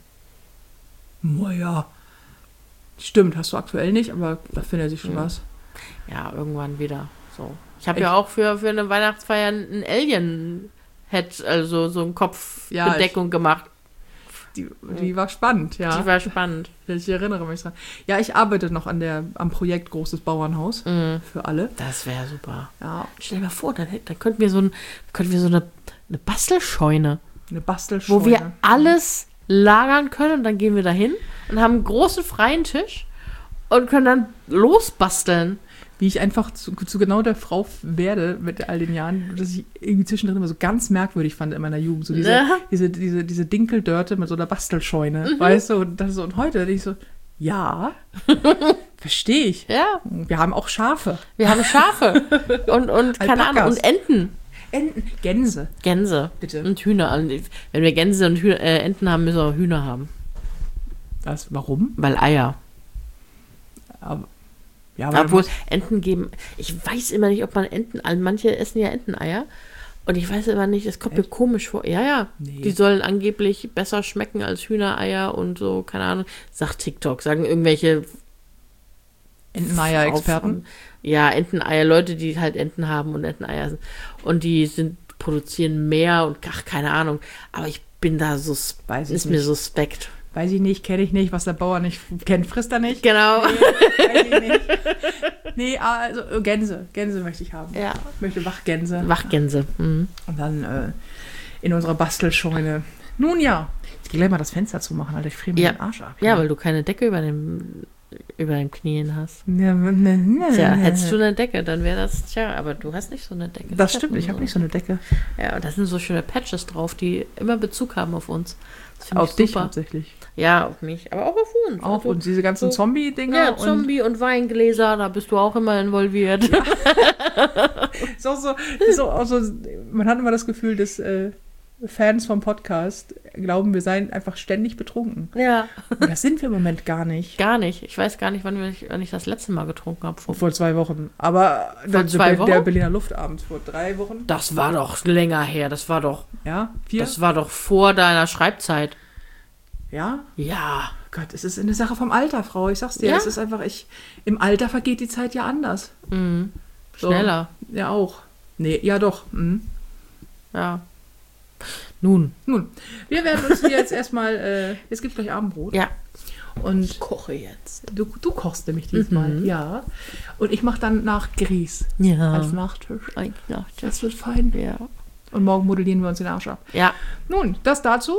Naja. Stimmt, hast du aktuell nicht, aber da findet sich schon Mhm. was. Ja, irgendwann wieder. So. Ich habe Ich- ja auch für, für eine Weihnachtsfeier ein Alien-Head, also so eine Ja, Kopfbedeckung gemacht. Die, die war spannend, ja. Die war spannend. Ich erinnere mich dran. Ja, ich arbeite noch an der, am Projekt Großes Bauernhaus Mhm. für alle. Das wäre super. Ja, Stell dir mal vor, dann, hätt- dann könnten wir so, ein, könnten wir so eine, eine Bastelscheune, eine Bastelscheune. wo wir alles lagern können und dann gehen wir dahin und haben einen großen freien Tisch und können dann losbasteln. Wie ich einfach zu, zu genau der Frau werde mit all den Jahren, dass ich irgendwie zwischendrin immer so ganz merkwürdig fand in meiner Jugend. So diese, Ja. diese, diese, diese Dinkeldörte mit so einer Bastelscheune, weißt du? Und, das so, und heute denke ich so, ja, verstehe ich. Ja, Wir haben auch Schafe. wir haben Schafe und, und keine Ahnung, Alpakas. und Enten. Enten, Gänse, Gänse. bitte. Und Hühner. Also, wenn wir Gänse und Hühner, äh, Enten haben, müssen wir auch Hühner haben. Was, warum? Weil Eier. Aber, ja, aber Obwohl Enten geben. Ich weiß immer nicht, ob man Enten. Also manche essen ja Enteneier. Und ich weiß immer nicht, es kommt mir komisch vor. Ja, ja. Nee. Die sollen angeblich besser schmecken als Hühnereier und so, keine Ahnung. Sagt TikTok, sagen irgendwelche Enteneier-Experten. Auf- Ja, Enteneier, Leute, die halt Enten haben und Enteneier sind. Und die sind, produzieren mehr und ach, keine Ahnung. Aber ich bin da so, Weiß ich ist mir nicht. suspekt. Weiß ich nicht, kenne ich nicht. Was der Bauer nicht kennt, frisst er nicht. Genau. Weiß ich nicht. Nee, also äh, Gänse. Gänse möchte ich haben. Ja. Ich möchte Wachgänse. Wachgänse. Mhm. Und dann äh, in unserer Bastelscheune. Nun ja. Ich gehe gleich mal das Fenster zumachen, Alter. Ich friere mir Ja. den Arsch ab. Ja, weil du keine Decke über dem über den Knien hast. Ja, ne, ne, Tja, ne. hättest du eine Decke, dann wäre das, tja, aber du hast nicht so eine Decke. Das stimmt, ich habe nicht so eine Decke. Ja, und da sind so schöne Patches drauf, die immer Bezug haben auf uns. Das finde Auf ich dich super. hauptsächlich. Ja, auf mich, aber auch auf uns. Auch Also, und diese ganzen so- Zombie-Dinger. Ja, und Zombie und Weingläser, da bist du auch immer involviert. ist auch so, ist auch, auch so, man hat immer das Gefühl, dass äh, Fans vom Podcast glauben, wir seien einfach ständig betrunken. Ja, Und das sind wir im Moment gar nicht. gar nicht. Ich weiß gar nicht, wann ich, wann ich das letzte Mal getrunken habe. Vor zwei Wochen. Aber der, zwei der, Wochen? der Berliner Luftabend vor drei Wochen. Das war doch länger her. Das war doch, Ja, vier. das war doch vor deiner Schreibzeit. ja. Ja. Gott, es ist eine Sache vom Alter, Frau. Ich sag's dir, Ja? es ist einfach, ich, im Alter vergeht die Zeit ja anders. Mhm. So. Schneller. Ja, auch. Nee, ja doch. Mhm. Ja. Nun. Nun, wir werden uns hier jetzt erstmal, äh, jetzt gibt's gleich Abendbrot. Ja. Und Ich koche jetzt. du, du kochst nämlich diesmal, Mhm. ja. Und ich mache dann nach Grieß Ja. als Nachtisch. Eigentlich nach Das wird fein. Ja. Und morgen modellieren wir uns den Arsch ab. Ja. Nun, das dazu.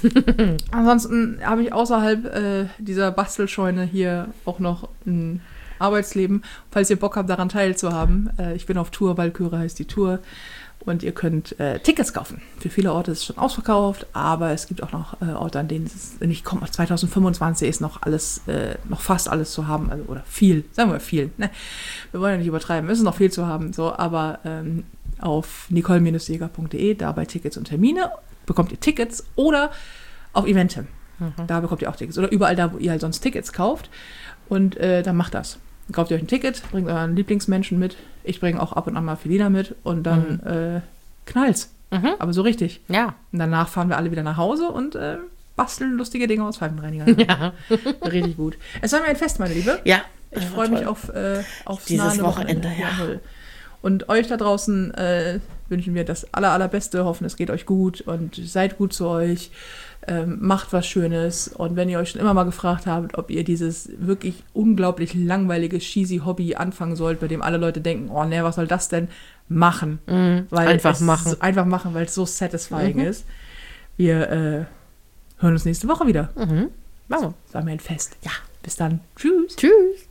Ansonsten habe ich außerhalb äh, dieser Bastelscheune hier auch noch ein Arbeitsleben. Falls ihr Bock habt, daran teilzuhaben. Äh, ich bin auf Tour, Walküre heißt die Tour. Und ihr könnt äh, Tickets kaufen. Für viele Orte ist es schon ausverkauft, aber es gibt auch noch äh, Orte, an denen es nicht kommt. zwanzig fünfundzwanzig ist noch alles, äh, noch fast alles zu haben. Also, oder viel, sagen wir viel. Ne? Wir wollen ja nicht übertreiben, es ist noch viel zu haben. So, aber ähm, auf nicole Jäger punkt de, da bei Tickets und Termine, bekommt ihr Tickets oder auf Eventim. Mhm. Da bekommt ihr auch Tickets. Oder überall da, wo ihr halt sonst Tickets kauft. Und äh, dann macht das. Dann kauft ihr euch ein Ticket, bringt euren Lieblingsmenschen mit. Ich bringe auch ab und an mal Felina mit. Und dann Mhm. äh, knallt's. Mhm. Aber so richtig. Ja. Und danach fahren wir alle wieder nach Hause und äh, basteln lustige Dinge aus Pfeifenreinigern. Ja. Richtig gut. Es war mir ein Fest, meine Liebe. Ja. Ich Ja, freue mich toll. auf äh, aufs Dieses nahende Wochenende, ja. Jawohl. Und euch da draußen äh, wünschen wir das aller, allerbeste. Hoffen, es geht euch gut und seid gut zu euch. Ähm, macht was Schönes. Und wenn ihr euch schon immer mal gefragt habt, ob ihr dieses wirklich unglaublich langweilige, cheesy Hobby anfangen sollt, bei dem alle Leute denken, oh ne, was soll das denn? Machen. Mhm. Weil Einfach es machen. So, einfach machen, weil es so satisfying Mhm. ist. Wir äh, hören uns nächste Woche wieder. Mhm. Wow. Das war mir ein Fest. Ja, bis dann. Tschüss. Tschüss.